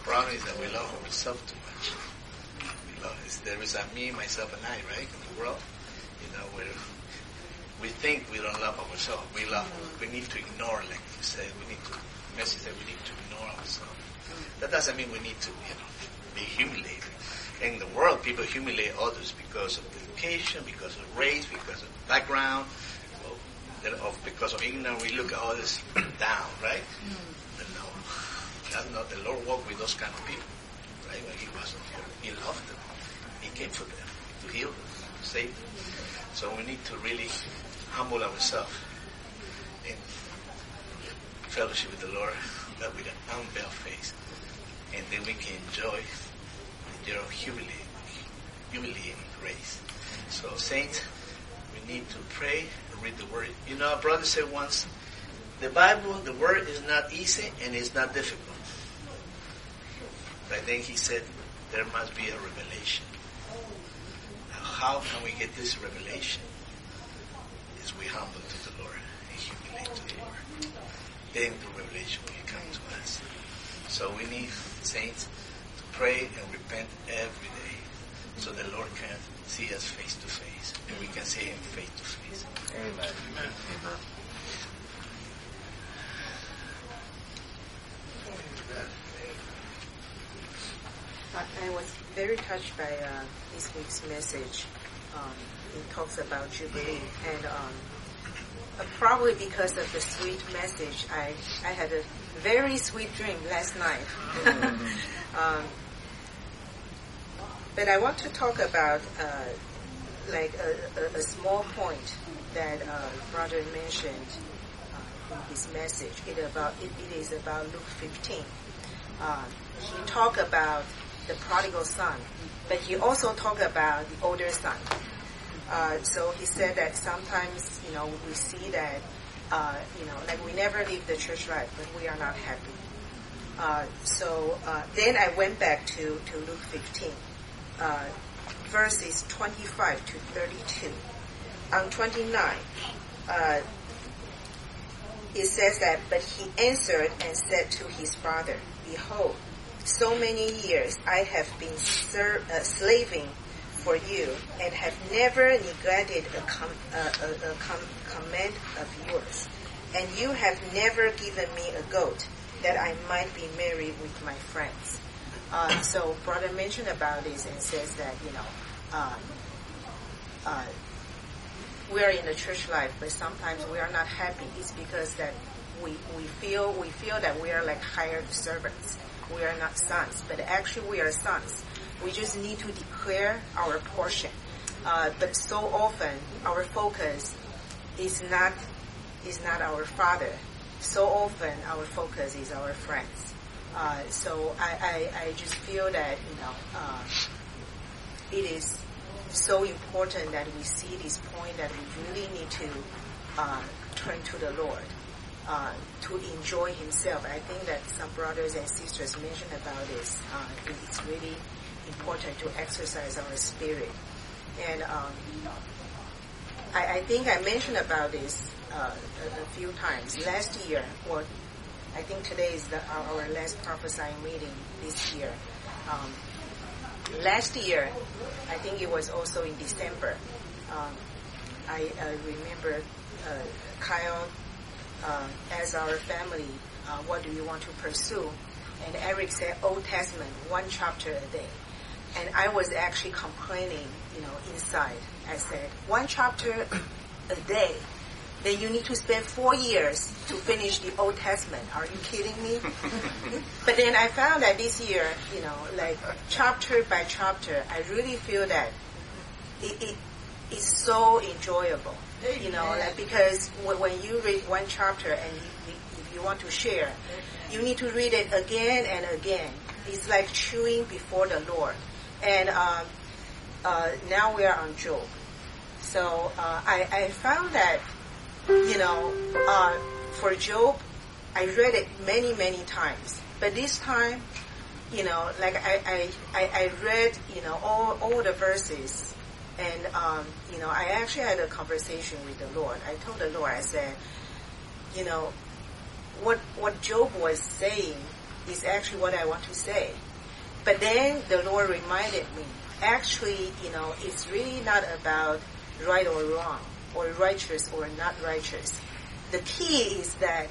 Speaker 12: problem is that we love ourselves too much. We love, there is a me, myself, and I, right, in the world. You know, where we think we don't love ourselves. We love, we need to ignore, like you said, we need to, Messi said we need to ignore ourselves. That doesn't mean we need to, you know, be humiliated. In the world, people humiliate others because of education, because of race, because of background, or because of ignorance. We look at others down, right? But no, that's not, the Lord walked with those kind of people, right? When He wasn't here, He loved them. He came for them, to heal them, to save them. So we need to really humble ourselves in fellowship with the Lord, but with an unveiled face. And then we can enjoy your humiliating, humiliating grace. So, saints, we need to pray and read the Word. You know, our brother said once, the Bible, the Word is not easy and it's not difficult. But then he said, there must be a revelation. Now, how can we get this revelation? Is we humble to the Lord and humiliate to the Lord. Then the revelation will come to us. So we need, saints, pray and repent every day so the Lord can see us face to face and we can see Him face to face.
Speaker 3: Amen. Amen. Amen.
Speaker 13: I was very touched by uh, this week's message. Um, it talks about Jubilee, and um, uh, probably because of the sweet message, I, I had a very sweet dream last night. um, But I want to talk about uh, like a, a, a small point that uh, Brother mentioned uh, in his message. It about it, it is about Luke fifteen. Uh, he talked about the prodigal son, but he also talked about the older son. Uh, so he said that sometimes, you know, we see that, uh, you know, like we never leave the church life, but we are not happy. Uh, so uh, then I went back to, to Luke fifteen. Uh, verses twenty-five to thirty-two. On twenty-nine, uh, it says that, but he answered and said to his father, behold, so many years I have been ser- uh, slaving for you and have never neglected a, com- uh, a, a com- command of yours. And you have never given me a goat that I might be merry with my friends. Uh, so brother mentioned about this and says that, you know, uh, uh, we are in the church life, but sometimes we are not happy. It's because that we, we feel, we feel that we are like hired servants. We are not sons, but actually we are sons. We just need to declare our portion. Uh, but so often our focus is not, is not our father. So often our focus is our friends. Uh, so I, I, I just feel that, you know, uh, it is so important that we see this point that we really need to uh, turn to the Lord uh, to enjoy Himself. I think that some brothers and sisters mentioned about this. Uh, it's really important to exercise our spirit. And um, I, I think I mentioned about this uh, a, a few times. Last year, or I think today is the, our last prophesying meeting this year. Um, last year, I think it was also in December. Um, I uh, remember uh, Kyle uh, asked our family, uh, what do you want to pursue? And Eric said, Old Testament, one chapter a day. And I was actually complaining, you know, inside. I said, one chapter a day? Then you need to spend four years to finish the Old Testament. Are you kidding me? But then I found that this year, you know, like chapter by chapter, I really feel that it, it is so enjoyable. You know, like because when you read one chapter and you, if you want to share, you need to read it again and again. It's like chewing before the Lord. And um, uh, now we are on Job. So uh, I, I found that, you know, uh, for Job, I read it many, many times. But this time, you know, like I, I, I, I read, you know, all, all the verses. And, um, you know, I actually had a conversation with the Lord. I told the Lord, I said, you know, what, what Job was saying is actually what I want to say. But then the Lord reminded me, actually, you know, it's really not about right or wrong, or righteous or not righteous. The key is that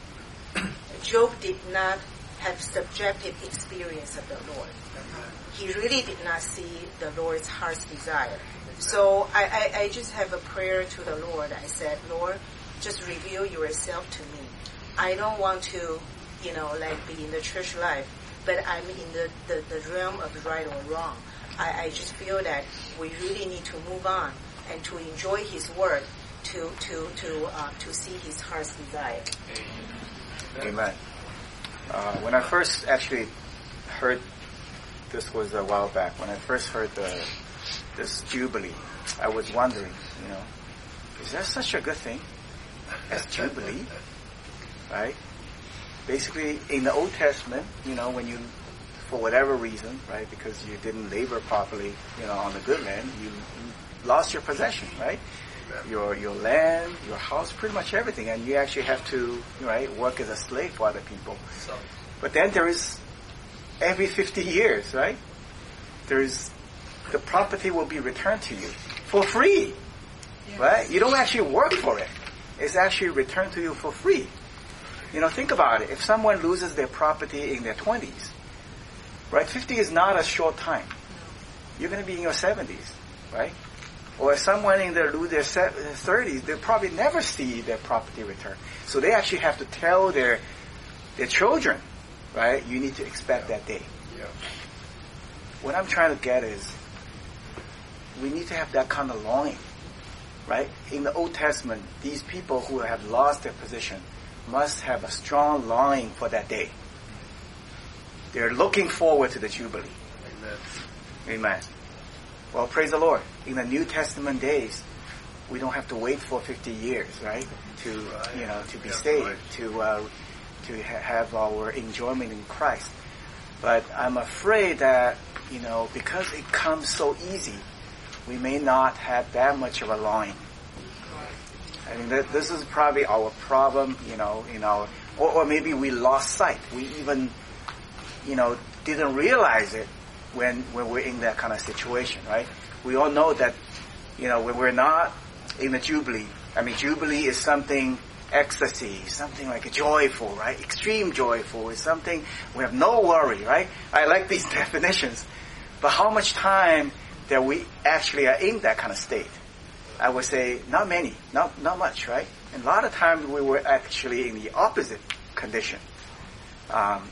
Speaker 13: Job did not have subjective experience of the Lord. He really did not see the Lord's heart's desire. So I, I, I just have a prayer to the Lord. I said, Lord, just reveal yourself to me. I don't want to, you know, like be in the church life, but I'm in the, the, the realm of right or wrong. I, I just feel that we really need to move on and to enjoy His word, to to to uh, to see His heart's desire.
Speaker 14: Amen. Uh, when I first actually heard, this was a while back, when I first heard the this Jubilee, I was wondering, you know, is there such a good thing as Jubilee? Right? Basically, in the Old Testament, you know, when you, for whatever reason, right, because you didn't labor properly, you know, on the good land, you, you lost your possession, right? Your your land, your house, pretty much everything, and you actually have to, right, work as a slave for other people. But then there is, every fifty years, right, there is, the property will be returned to you for free, yes. Right? You don't actually work for it. It's actually returned to you for free. You know, think about it. If someone loses their property in their twenties, right, fifty is not a short time. You're going to be in your seventies, right? Or if someone in their lose their thirties, they'll probably never see their property returned. So they actually have to tell their their children, right, you need to expect that day. Yeah. What I'm trying to get is, we need to have that kind of longing, right? In the Old Testament, these people who have lost their position must have a strong longing for that day. They're looking forward to the Jubilee. Amen. Amen. Well, praise the Lord. In the New Testament days, we don't have to wait for fifty years, right? To, you know, to be saved, to, uh, to ha- have our enjoyment in Christ. But I'm afraid that, you know, because it comes so easy, we may not have that much of a longing. I mean, th- this is probably our problem, you know, in our, or, or maybe we lost sight. We even, you know, didn't realize it when, when we're in that kind of situation, right? We all know that, you know, when we're not in the Jubilee, I mean, Jubilee is something ecstasy, something like a joyful, right? Extreme joyful. It's something we have no worry, right? I like these definitions. But how much time that we actually are in that kind of state? I would say not many, not not much, right? And a lot of times we were actually in the opposite condition. Um,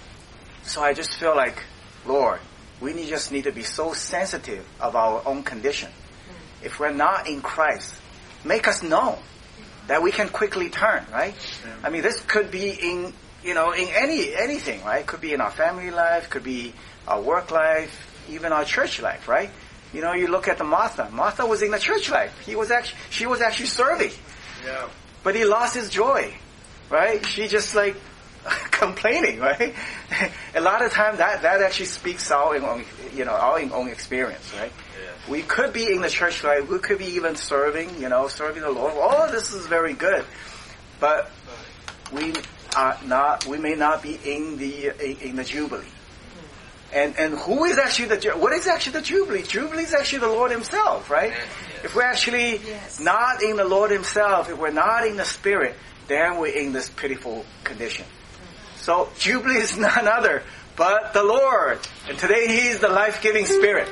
Speaker 14: so I just feel like, Lord, we need, just need to be so sensitive of our own condition. If we're not in Christ, make us know that we can quickly turn, right? I mean, this could be in, you know, in any anything, right? Could be in our family life, could be our work life, even our church life, right? You know, you look at the Martha. Martha was in the church life. He was actually, she was actually serving. Yeah. But he lost his joy, right? She just like complaining, right? A lot of time that, that actually speaks our own, you know, our own experience, right? Yeah. We could be in the church life. We could be even serving, you know, serving the Lord. Oh, this is very good. But we are not, we may not be in the, in the Jubilee. And and who is actually the, what is actually the Jubilee? Jubilee is actually the Lord Himself, right? Yes. If we're actually yes. not in the Lord Himself, if we're not in the Spirit, then we're in this pitiful condition. So Jubilee is none other but the Lord. And today He is the life-giving Spirit.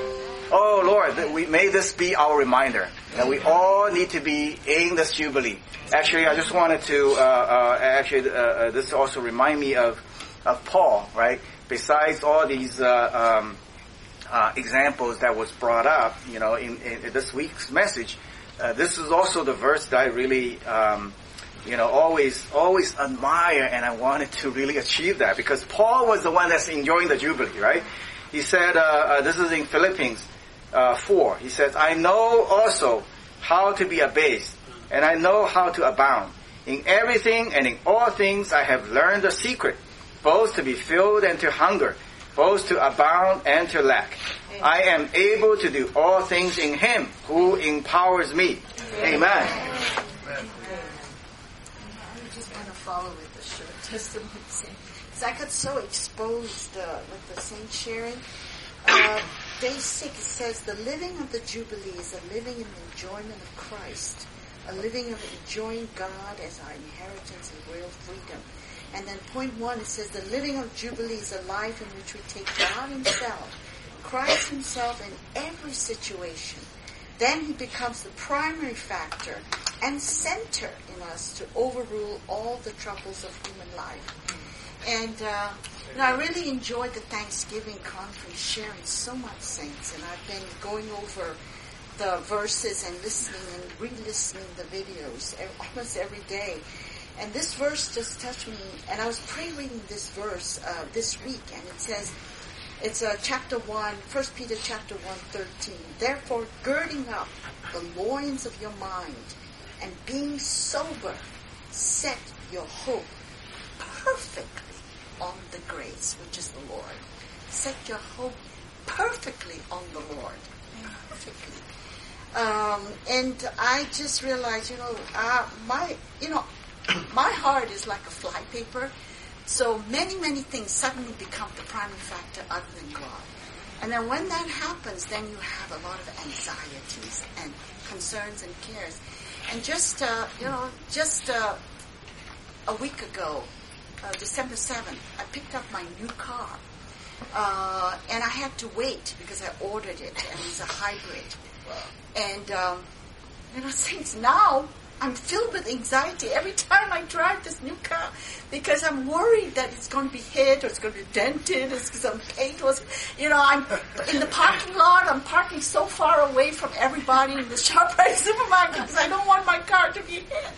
Speaker 14: Oh Lord, that we may this be our reminder that we all need to be in this Jubilee. Actually, I just wanted to, uh, uh, actually, uh, uh, this also remind me of, of Paul, right? Besides all these uh, um, uh, examples that was brought up, you know, in, in this week's message, uh, this is also the verse that I really, um, you know, always always admire, and I wanted to really achieve that because Paul was the one that's enjoying the Jubilee, right? He said, uh, uh, this is in Philippians uh, four. He says, "I know also how to be abased, and I know how to abound. In everything and in all things, I have learned the secret." Both to be filled and to hunger, both to abound and to lack. Amen. I am able to do all things in Him who empowers me. Amen. Amen.
Speaker 7: I just want to follow with the shirt. testimony saying, because I got so exposed uh, with the saint sharing. Uh, day six says, the living of the Jubilee is a living in the enjoyment of Christ, a living of enjoying God as our inheritance and real freedom. And then point one, it says, the living of Jubilee is a life in which we take God himself, Christ himself in every situation. Then he becomes the primary factor and center in us to overrule all the troubles of human life. And uh, you know, I really enjoyed the Thanksgiving conference, sharing so much, saints, and I've been going over the verses and listening and re-listening the videos almost every day. And this verse just touched me, and I was pre-reading this verse uh, this week, and it says, it's uh, chapter one, First Peter chapter one, thirteen. Therefore, girding up the loins of your mind, and being sober, set your hope perfectly on the grace, which is the Lord. Set your hope perfectly on the Lord. Perfectly. Um, and I just realized, you know, uh, my, you know, my heart is like a flypaper. So many, many things suddenly become the primary factor other than God. And then when that happens, then you have a lot of anxieties and concerns and cares. And just, uh, you know, just uh, a week ago, uh, December seventh, I picked up my new car. Uh, and I had to wait because I ordered it, and it's a hybrid. And, um, you know, since now, I'm filled with anxiety every time I drive this new car because I'm worried that it's going to be hit or it's going to be dented, it's some paint was, you know, I'm in the parking lot, I'm parking so far away from everybody in the ShopRite supermarket because I don't want my car to be hit.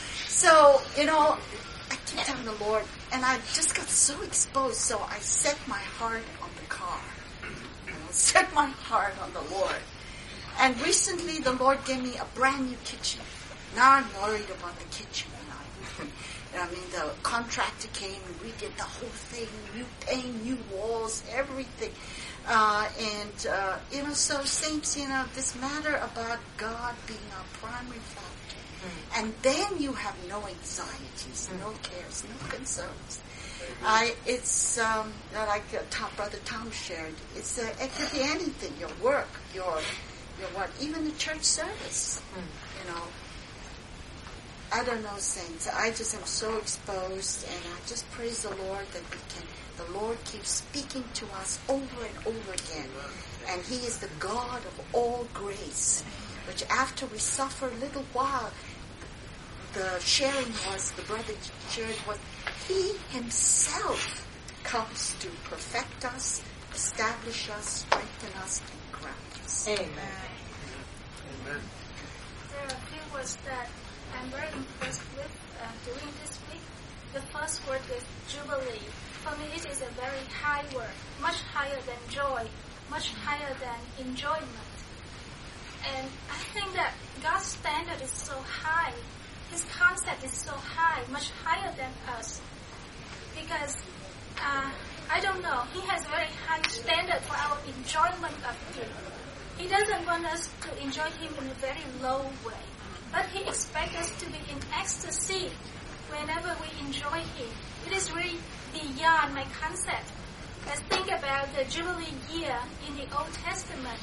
Speaker 7: So, you know, I keep telling the Lord, and I just got so exposed, so I set my heart on the car. You know, set my heart on the Lord. And recently the Lord gave me a brand new kitchen. Now I'm worried about the kitchen, you know. I mean, the contractor came and we did the whole thing, new paint, new walls, everything. Uh, and, uh, you know, so saints, you know, this matter about God being our primary factor. Mm. And then you have no anxieties, mm. no cares, no concerns. I, it's, um, like uh, Tom, Brother Tom shared, it's, uh, it could be anything, your work, your, your what, even the church service, mm. you know. I don't know, saints. I just am so exposed, and I just praise the Lord that we can. The Lord keeps speaking to us over and over again, and He is the God of all grace. Which, after we suffer a little while, the sharing was the brother shared was He Himself comes to perfect us, establish us, strengthen us, and ground us.
Speaker 13: Amen.
Speaker 15: Amen. There are a few words that I'm very impressed with uh, doing this week. The first word is Jubilee. For me, it is a very high word, much higher than joy, much higher than enjoyment. And I think that God's standard is so high, His concept is so high, much higher than us. Because, uh, I don't know, He has a very high standard for our enjoyment of Him. He doesn't want us to enjoy Him in a very low way. But He expects us to be in ecstasy whenever we enjoy Him. It is really beyond my concept. Let's think about the Jubilee year in the Old Testament.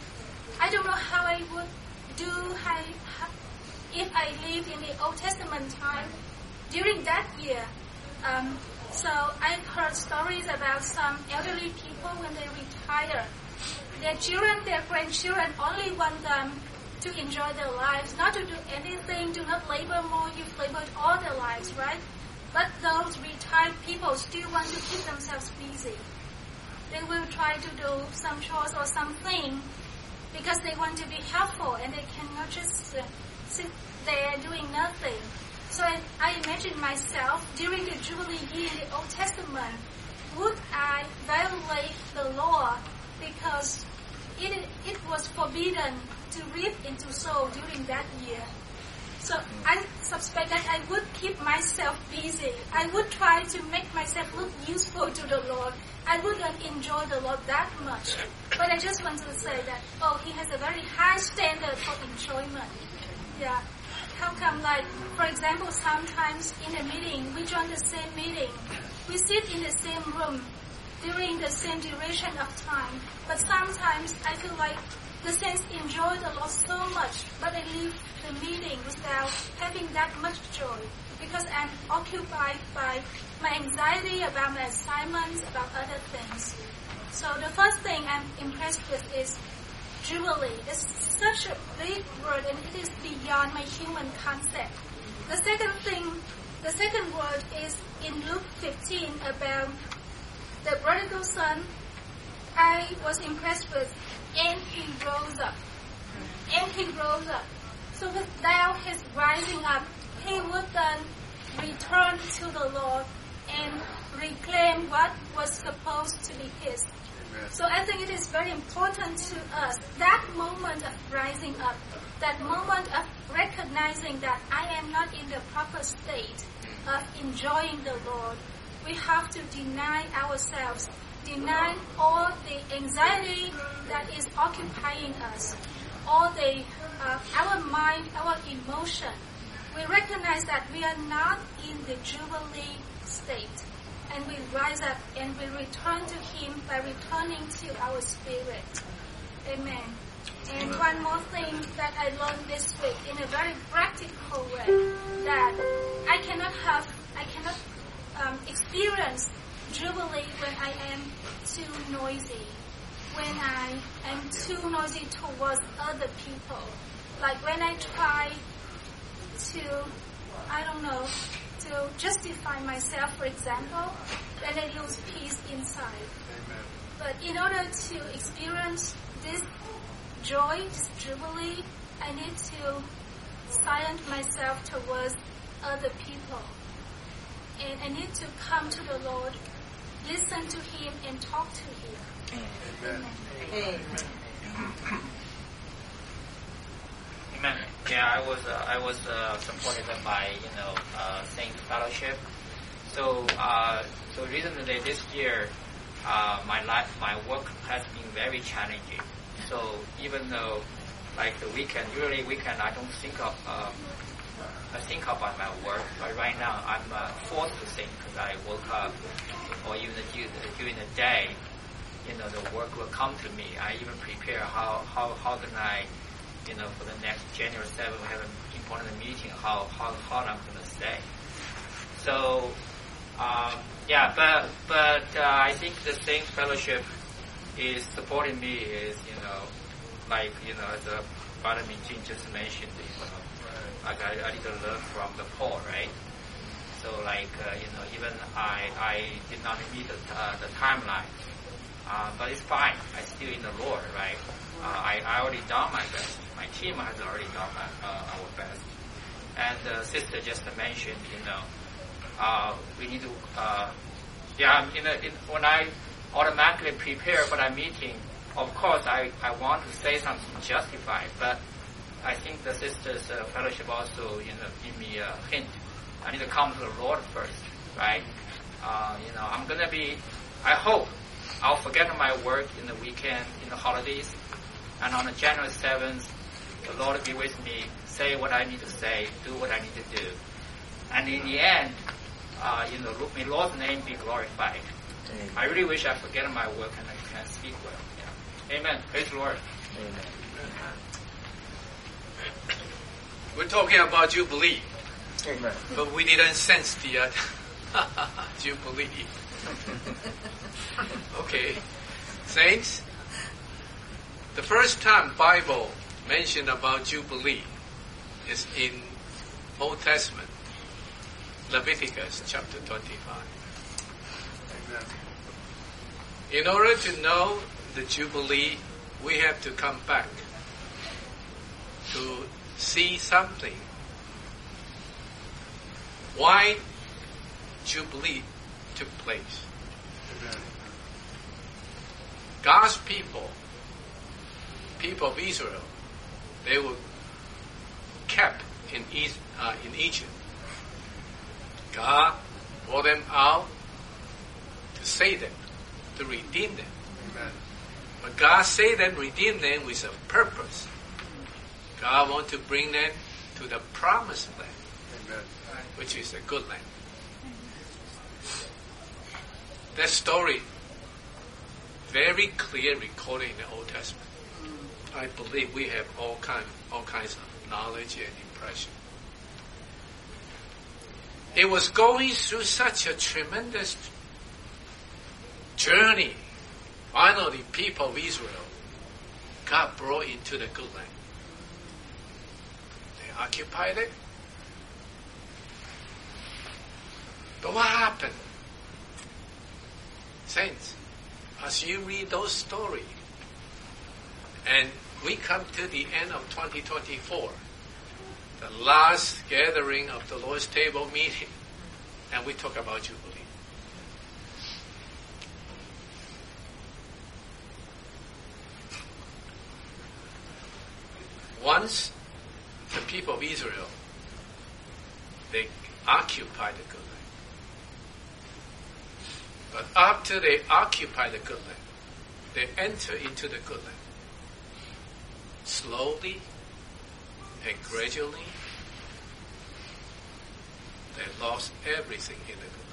Speaker 15: I don't know how I would do how, how, if I live in the Old Testament time during that year. Um, so I've heard stories about some elderly people when they retire. Their children, their grandchildren only want them to enjoy their lives, not to do anything, do not labor more. You've labored all their lives, right? But those retired people still want to keep themselves busy. They will try to do some chores or something because they want to be helpful, and they cannot just uh, sit there doing nothing. So I, I imagine myself during the Jubilee year in the Old Testament, would I violate the law because it it was forbidden to reap into soul during that year? So I suspect that I would keep myself busy. I would try to make myself look useful to the Lord. I wouldn't enjoy the Lord that much. But I just want to say that, oh, He has a very high standard for enjoyment. Yeah. how come, like, for example, sometimes in a meeting, we join the same meeting, we sit in the same room during the same duration of time, but sometimes I feel like the saints enjoy the Lord so much, but they leave the meeting without having that much joy because I'm occupied by my anxiety about my assignments, about other things. So the first thing I'm impressed with is Jubilee. It's such a big word and it is beyond my human concept. The second thing, the second word is in Luke fifteen about the prodigal son. I was impressed with, and he rose up. And he rose up. So without his rising up, he would then return to the Lord and reclaim what was supposed to be his. Amen. So I think it is very important to us, that moment of rising up, that moment of recognizing that I am not in the proper state of enjoying the Lord. We have to deny ourselves, deny all the anxiety that is occupying us, all the uh, our mind, our emotion. We recognize that we are not in the Jubilee state, and we rise up and we return to Him by returning to our spirit. Amen. And one more thing that I learned this week in a very practical way, that I cannot have, I cannot um, experience Jubilee when I am too noisy, when I am too noisy towards other people. Like when I try to, I don't know, to justify myself, for example, then I lose peace inside. Amen. But in order to experience this joy, this Jubilee, I need to silence myself towards other people. And I need to come to the Lord, listen to Him, and talk to Him.
Speaker 1: Amen.
Speaker 13: Amen.
Speaker 1: Amen. Yeah, I was uh, I was uh, supported by you know uh, Saints Fellowship. So uh, so recently this year, uh, my life, my work has been very challenging. So even though like the weekend, usually weekend I don't think of. Um, I think about my work, but right now I'm uh, forced to think because I woke up, or even during the day, you know, the work will come to me. I even prepare how how how can I, you know, for the next January seventh we have an important meeting. How how how I'm going to stay. So, um, yeah, but but uh, I think the Saints Fellowship is supporting me. Is you know, like you know, as uh, Brother Minjin just mentioned, you know. Like I, I need to learn from the Paul, right? So like uh, you know, even I I did not meet the uh, the timeline, uh, but it's fine. I'm still in the Lord, right? Uh, I I already done my best. My team has already done my, uh, our best. And uh, sister just mentioned, you know, uh, we need to uh, yeah. In, a, in when I automatically prepare for that meeting, of course I I want to say something justified, but I think the sisters' uh, fellowship also, you know, give me a hint. I need to come to the Lord first, right? Uh, you know, I'm gonna be. I hope I'll forget my work in the weekend, in the holidays, and on the January seventh, the Lord will be with me. Say what I need to say, do what I need to do, and in the end, uh, you know, may Lord's name be glorified. Amen. I really wish I forget my work and I can speak well. Yeah. Amen. Praise the Lord. Amen.
Speaker 16: We're talking about Jubilee.
Speaker 14: Amen.
Speaker 16: But we didn't sense the uh, Jubilee. Okay. Saints, the first time Bible mentioned about Jubilee is in Old Testament, Leviticus chapter twenty-five.
Speaker 5: Amen.
Speaker 16: In order to know the Jubilee, we have to come back to see something. Why Jubilee took place.
Speaker 5: Amen.
Speaker 16: God's people, people of Israel, they were kept in, East, uh, in Egypt. God brought them out to save them, to redeem them.
Speaker 5: Amen.
Speaker 16: But God saved them, redeemed them with a purpose. God wants to bring them to the promised land,
Speaker 5: Amen.
Speaker 16: which is the good land. That story, very clear recorded in the Old Testament. I believe we have all kind, all kinds of knowledge and impression. It was going through such a tremendous journey. Finally, people of Israel got brought into the good land. They occupied it. But what happened? Saints, as you read those stories, and we come to the end of twenty twenty-four, the last gathering of the Lord's Table meeting, and we talk about Jubilee. Once the people of Israel, they occupy the good land. But after they occupy the good land, they enter into the good land. Slowly and gradually, they lost everything in the good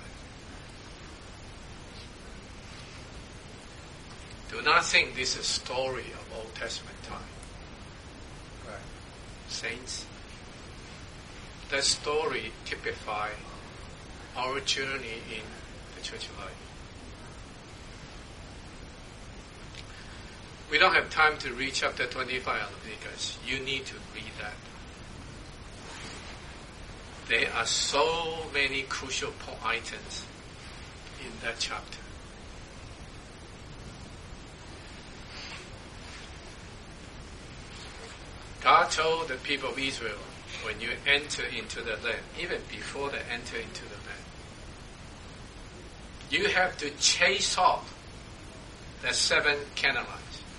Speaker 16: land. Do not think this is a story of Old Testament time.
Speaker 5: Right.
Speaker 16: Saints, that story typifies our journey in the church life. We don't have time to read chapter twenty-five of Leviticus. You need to read that. There are so many crucial items in that chapter. God told the people of Israel, when you enter into the land, even before they enter into the land, you have to chase off the seven Canaanites.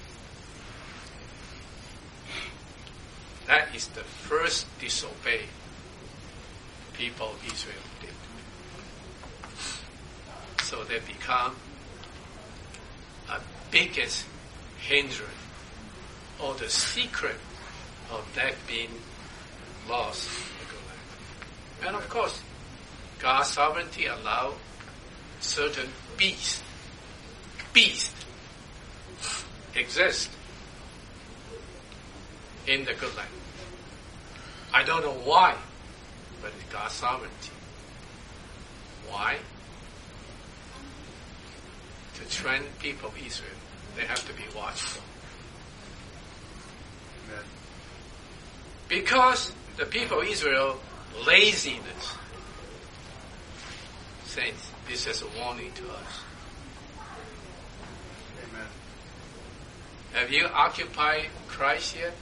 Speaker 16: That is the first disobey people of Israel did. So they become a biggest hindrance, or the secret of that being lost in the good land. And of course, God's sovereignty allowed certain beasts, beasts exist in the good land. I don't know why, but it's God's sovereignty. Why? To train people of Israel, they have to be watchful.
Speaker 5: Amen.
Speaker 16: Because the people of Israel, laziness. Saints, this is a warning to us.
Speaker 5: Amen.
Speaker 16: Have you occupied Christ yet?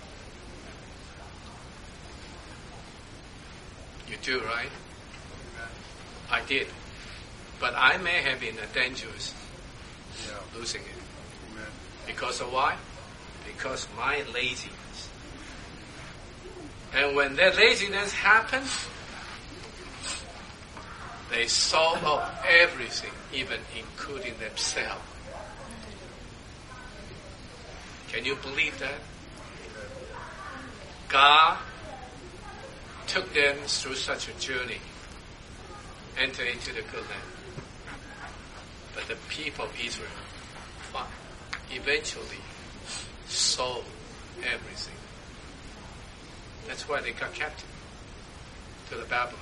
Speaker 16: You do, right?
Speaker 5: Amen.
Speaker 16: I did. But I may have been dangerous
Speaker 5: Yeah.
Speaker 16: losing it.
Speaker 5: Amen.
Speaker 16: Because of why? Because my laziness. And when that laziness happens, they sold off everything, even including themselves. Can you believe that? God took them through such a journey, enter into the good land. But the people of Israel eventually sold everything. That's why they got captive to the Babylon.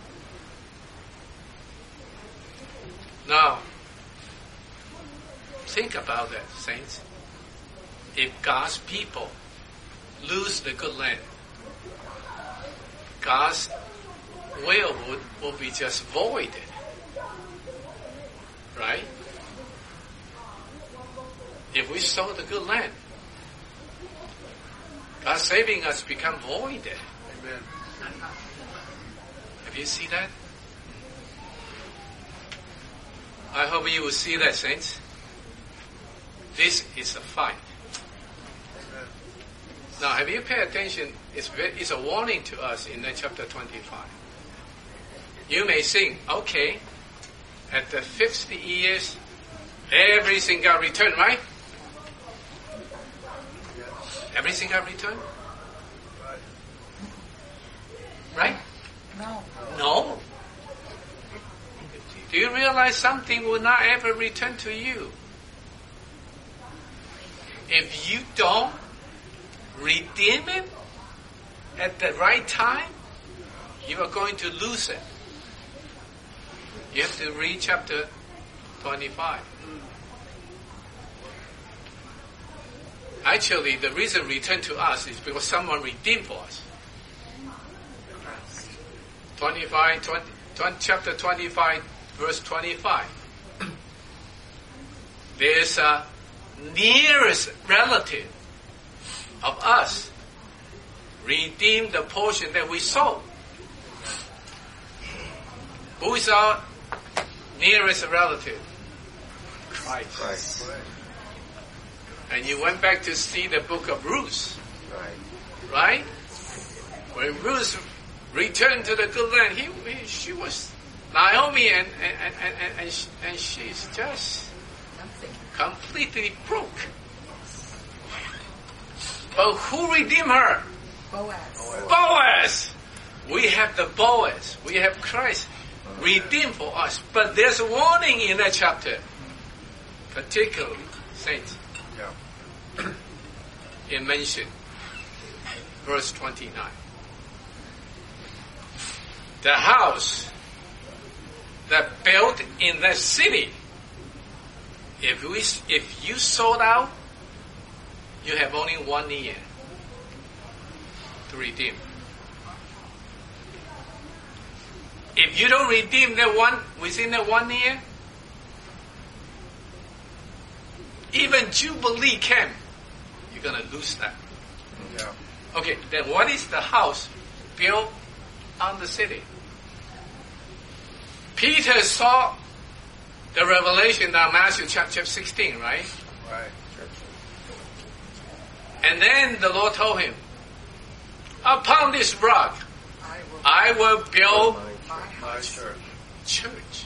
Speaker 16: Now, think about that, saints. If God's people lose the good land, God's will would, will be just voided. Right? If we sow the good land, God's saving us become voided.
Speaker 5: Amen.
Speaker 16: Have you seen that? I hope you will see that, saints. This is a fight.
Speaker 5: Amen.
Speaker 16: Now, have you paid attention? It's, very, it's a warning to us in that chapter twenty-five. You may think, okay, at the fifty years, everything got returned, right?
Speaker 5: Yes.
Speaker 16: Everything got returned?
Speaker 5: Right.
Speaker 16: Right?
Speaker 7: No.
Speaker 16: No. Do you realize something will not ever return to you? If you don't redeem it at the right time, you are going to lose it. You have to read chapter twenty-five. Actually, the reason return to us is because someone redeemed for us. twenty-five, twenty, twenty, chapter twenty-five, verse twenty-five. There's a nearest relative of us redeemed the portion that we sold. Who is our nearest relative? Christ.
Speaker 14: Christ.
Speaker 16: And you went back to see the book of Ruth.
Speaker 14: Right.
Speaker 16: Right? When Ruth returned to the good land, he, he she was Naomi, and and and and, and, she, and she's just completely broke. But who redeemed her?
Speaker 7: Boaz.
Speaker 16: Boaz. We have the Boaz. We have Christ redeemed for us. But there's a warning in that chapter, particularly saints.
Speaker 5: Yeah.
Speaker 16: It mentioned verse twenty-nine. The house that built in that city, if we, if you sold out, you have only one year to redeem. If you don't redeem that one within that one year, even Jubilee camp, you're gonna lose that.
Speaker 5: Yeah.
Speaker 16: Okay, then what is the house built on the city? Peter saw the revelation in Matthew chapter sixteen, right?
Speaker 5: Right.
Speaker 16: And then the Lord told him, upon this rock, I will build
Speaker 5: My church.
Speaker 16: church.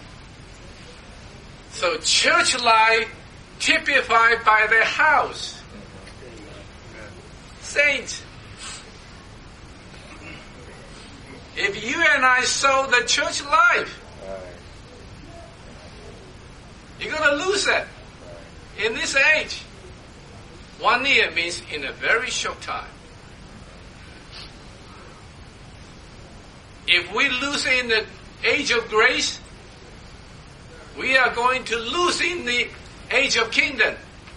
Speaker 16: So church life typified by the house. Saints, if you and I sow the church life, you're going to lose it in this age. One year means in a very short time. If we lose in the age of grace, we are going to lose in the age of kingdom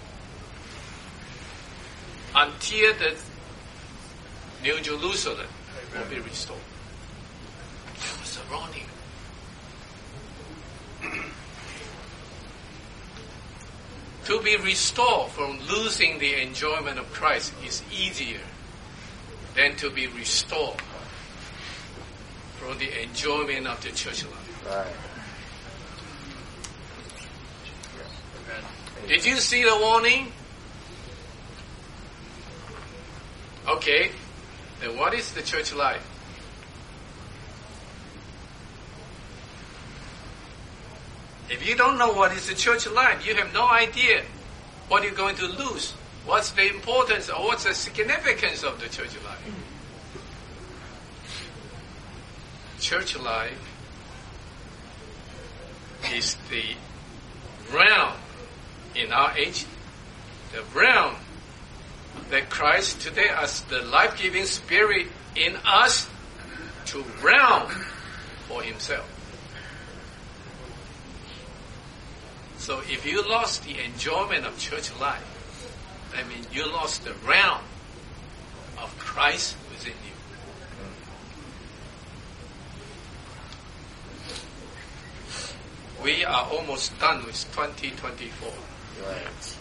Speaker 16: until the New Jerusalem will be restored. That was a warning. To be restored from losing the enjoyment of Christ is easier than to be restored from the enjoyment of the church life.
Speaker 14: Right.
Speaker 16: Did you see the warning? Okay, then what is the church life? If you don't know what is the church life, you have no idea what you're going to lose. What's the importance or what's the significance of the church life? Church life is the realm in our age, the realm that Christ today as the life-giving spirit in us to realm for himself. So if you lost the enjoyment of church life, I mean you lost the realm of Christ within you. We are almost done with twenty twenty-four.
Speaker 14: Right.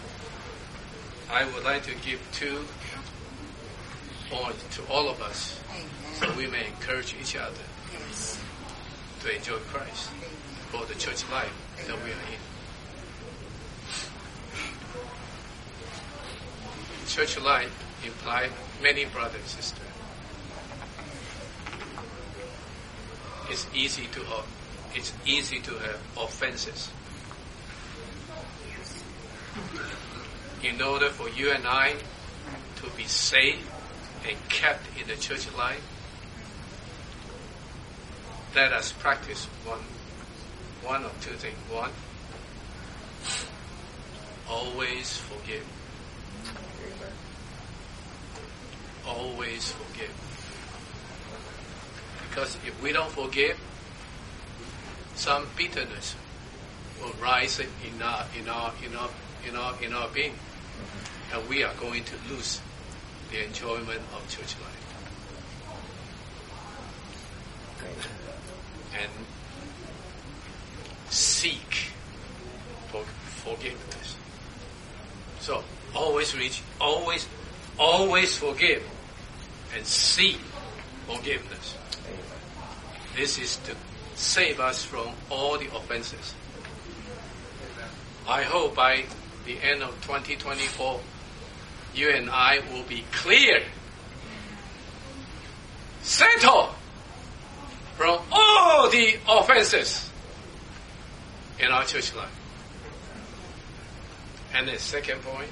Speaker 16: I would like to give two points to all of us so we may encourage each other to enjoy Christ for the church life that we are in. Church life implies many brothers and sisters. It's easy to have, it's easy to have offenses. In order for you and I to be saved and kept in the church life, let us practice one, one or two things. One, always forgive. Always forgive. Because if we don't forgive, some bitterness will rise in our in our in our in our in our being, and we are going to lose the enjoyment of church life. And seek for forgiveness. So always reach, always, always forgive, and seek forgiveness. This is to save us from all the offenses. I hope by the end of twenty twenty-four, you and I will be clear, settled from all the offenses in our church life. And the second point,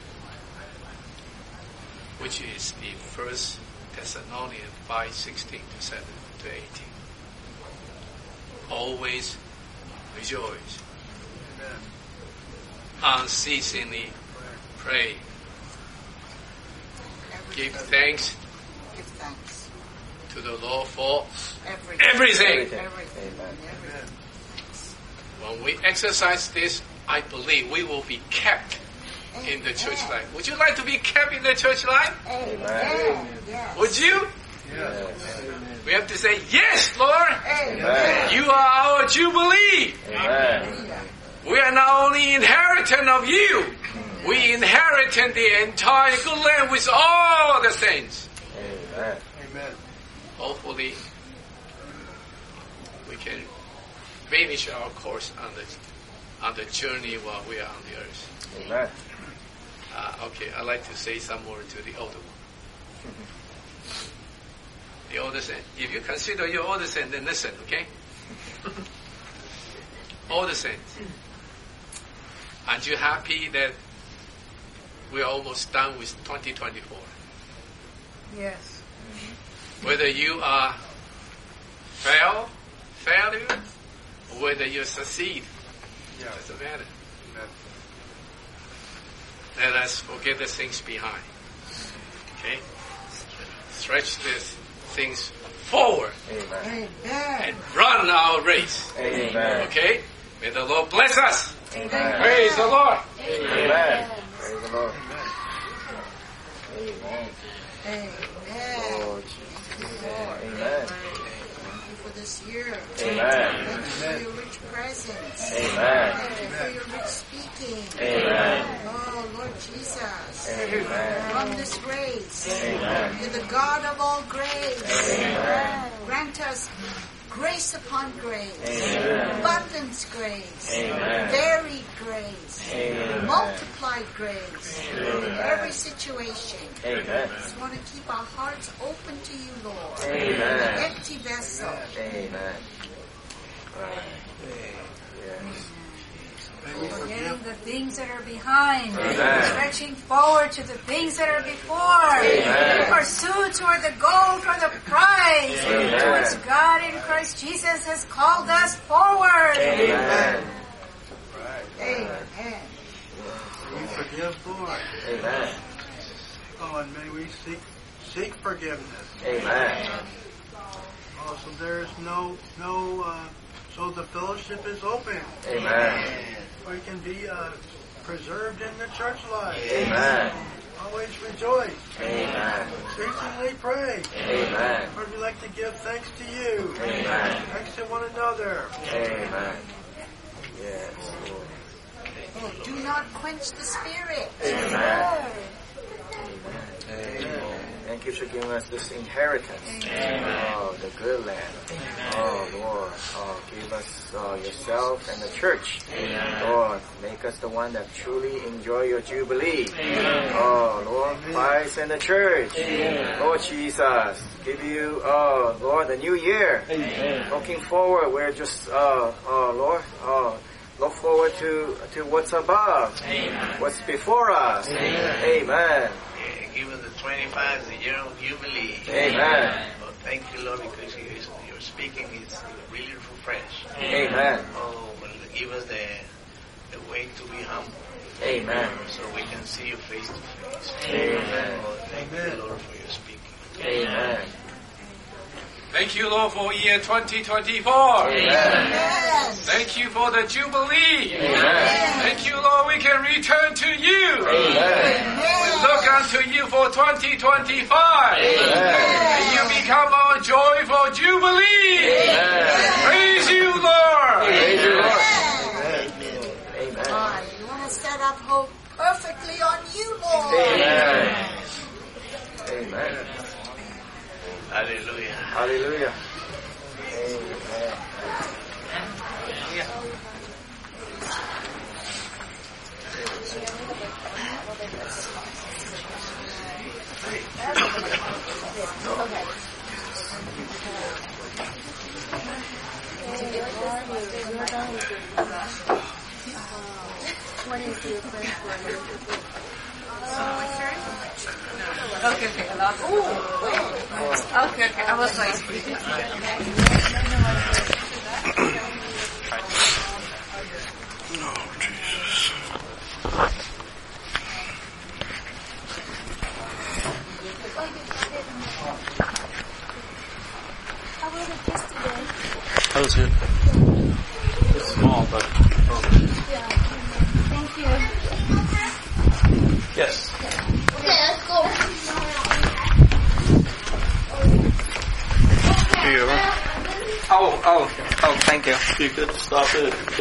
Speaker 16: which is the First Thessalonians five sixteen to seven to eighteen. Always rejoice. Unceasingly pray. Give thanks.
Speaker 7: Give thanks
Speaker 16: to the Lord for
Speaker 7: everything.
Speaker 16: Everything.
Speaker 7: Everything. Everything.
Speaker 16: When we exercise this, I believe we will be kept in the church life. Would you like to be kept in the church life?
Speaker 7: Amen. Yes.
Speaker 16: Would you?
Speaker 7: Yes.
Speaker 16: We have to say, yes, Lord.
Speaker 7: Amen.
Speaker 16: You are our Jubilee.
Speaker 7: Amen.
Speaker 16: We are not only inheritance of you, we inherit the entire good land with all the saints.
Speaker 14: Amen.
Speaker 5: Amen.
Speaker 16: Hopefully, we can finish our course on the on the journey while we are on the earth.
Speaker 14: Amen.
Speaker 16: Uh, okay, I'd like to say some more to the older one. The older saint. If you consider your older saint, then listen, okay? Older saints. Aren't you happy that we're almost done with twenty twenty-four?
Speaker 7: Yes.
Speaker 16: Whether you are fail, failure, or whether you succeed,
Speaker 5: Yeah.
Speaker 16: doesn't matter.
Speaker 5: Amen.
Speaker 16: Let us forget the things behind. Okay? Stretch these things forward.
Speaker 14: Amen.
Speaker 16: And run our race.
Speaker 14: Amen.
Speaker 16: Okay? May the Lord bless us.
Speaker 14: Amen.
Speaker 16: Praise the Lord.
Speaker 14: Amen. Praise the Lord. Amen.
Speaker 7: Amen.
Speaker 14: Oh, Jesus. Amen.
Speaker 7: Thank you for this year.
Speaker 14: Amen.
Speaker 7: Thank you for your rich presence.
Speaker 14: Amen.
Speaker 7: Thank you for your rich speaking.
Speaker 14: Amen.
Speaker 7: Oh, Lord Jesus.
Speaker 14: Amen.
Speaker 7: Run this race.
Speaker 14: Amen.
Speaker 7: You're the God of all grace.
Speaker 14: Amen.
Speaker 7: Grant us grace upon grace.
Speaker 14: Amen.
Speaker 7: Abundance grace.
Speaker 14: Amen.
Speaker 7: Varied grace.
Speaker 14: Amen.
Speaker 7: Multiplied grace.
Speaker 14: Amen.
Speaker 7: In every situation.
Speaker 14: Amen.
Speaker 7: Just want to keep our hearts open to you, Lord.
Speaker 14: Amen.
Speaker 7: An empty vessel.
Speaker 14: Amen. Right. Yes.
Speaker 7: Forgetting the things that are behind.
Speaker 14: Amen.
Speaker 7: Stretching forward to the things that are before.
Speaker 14: Amen.
Speaker 7: Pursue toward the goal for the prize.
Speaker 14: Amen.
Speaker 7: To which God in Christ Jesus has called us forward.
Speaker 14: Amen.
Speaker 7: Amen.
Speaker 5: We forgive, Lord.
Speaker 14: Amen.
Speaker 5: Oh, and may we seek seek forgiveness.
Speaker 14: Amen.
Speaker 5: Oh, so there is no no. Uh, so the fellowship is open.
Speaker 14: Amen.
Speaker 5: We can be uh, preserved in the church life.
Speaker 14: Amen.
Speaker 5: Always rejoice.
Speaker 14: Amen.
Speaker 5: Ceasingly pray.
Speaker 14: Amen.
Speaker 5: Lord, we like to give thanks to you.
Speaker 14: Amen.
Speaker 5: Thanks to one another.
Speaker 14: Amen. Yes, Lord.
Speaker 7: Oh, do not quench the spirit.
Speaker 14: Amen. Amen. Thank you for giving us this inheritance.
Speaker 7: Amen.
Speaker 14: Oh, the good land. Oh, Lord. Oh, give us uh, yourself and the church.
Speaker 7: Amen.
Speaker 14: Lord, make us the one that truly enjoy your Jubilee.
Speaker 7: Amen.
Speaker 14: Oh, Lord, Christ and the church.
Speaker 7: Amen.
Speaker 14: Lord Jesus, give you, oh, Lord, the new year.
Speaker 7: Amen.
Speaker 14: Looking forward, we're just, uh, oh, Lord, oh, look forward to, to what's above.
Speaker 12: Amen.
Speaker 14: What's before us.
Speaker 12: Amen.
Speaker 14: Amen.
Speaker 12: Given the twenty-five, the year of Jubilee.
Speaker 14: Amen.
Speaker 12: Well, thank you, Lord, because you, your speaking is
Speaker 2: Amen.
Speaker 12: Oh, well, give us the, the way to be humble.
Speaker 2: Amen.
Speaker 12: So we can see you face to face.
Speaker 2: Amen.
Speaker 12: Oh, thank you, Lord, for your speaking.
Speaker 2: Amen.
Speaker 16: Thank you, Lord, for year twenty twenty-four.
Speaker 2: Amen.
Speaker 16: Thank you for the Jubilee.
Speaker 2: Amen.
Speaker 16: Thank you, Lord, we can return to you.
Speaker 2: Amen.
Speaker 16: We look unto you for twenty twenty-five.
Speaker 2: Amen.
Speaker 16: And you become our joyful Jubilee.
Speaker 2: Amen.
Speaker 16: Praise you, Lord.
Speaker 2: Praise you, Lord.
Speaker 17: Amen. God, you want to set up hope perfectly on you, Lord.
Speaker 2: Amen. Amen.
Speaker 12: Hallelujah.
Speaker 2: Hallelujah. Amen.
Speaker 17: What is your first word?
Speaker 4: Okay, okay. Okay, okay. I was like,
Speaker 12: Oh, Jesus.
Speaker 15: How was it yesterday?
Speaker 18: That was good. It's small, but. Oh.
Speaker 15: Yeah. Thank you.
Speaker 18: Yes.
Speaker 15: Okay, let's go.
Speaker 18: Do you ever?
Speaker 19: Oh, oh, oh, thank you.
Speaker 18: You could stop it.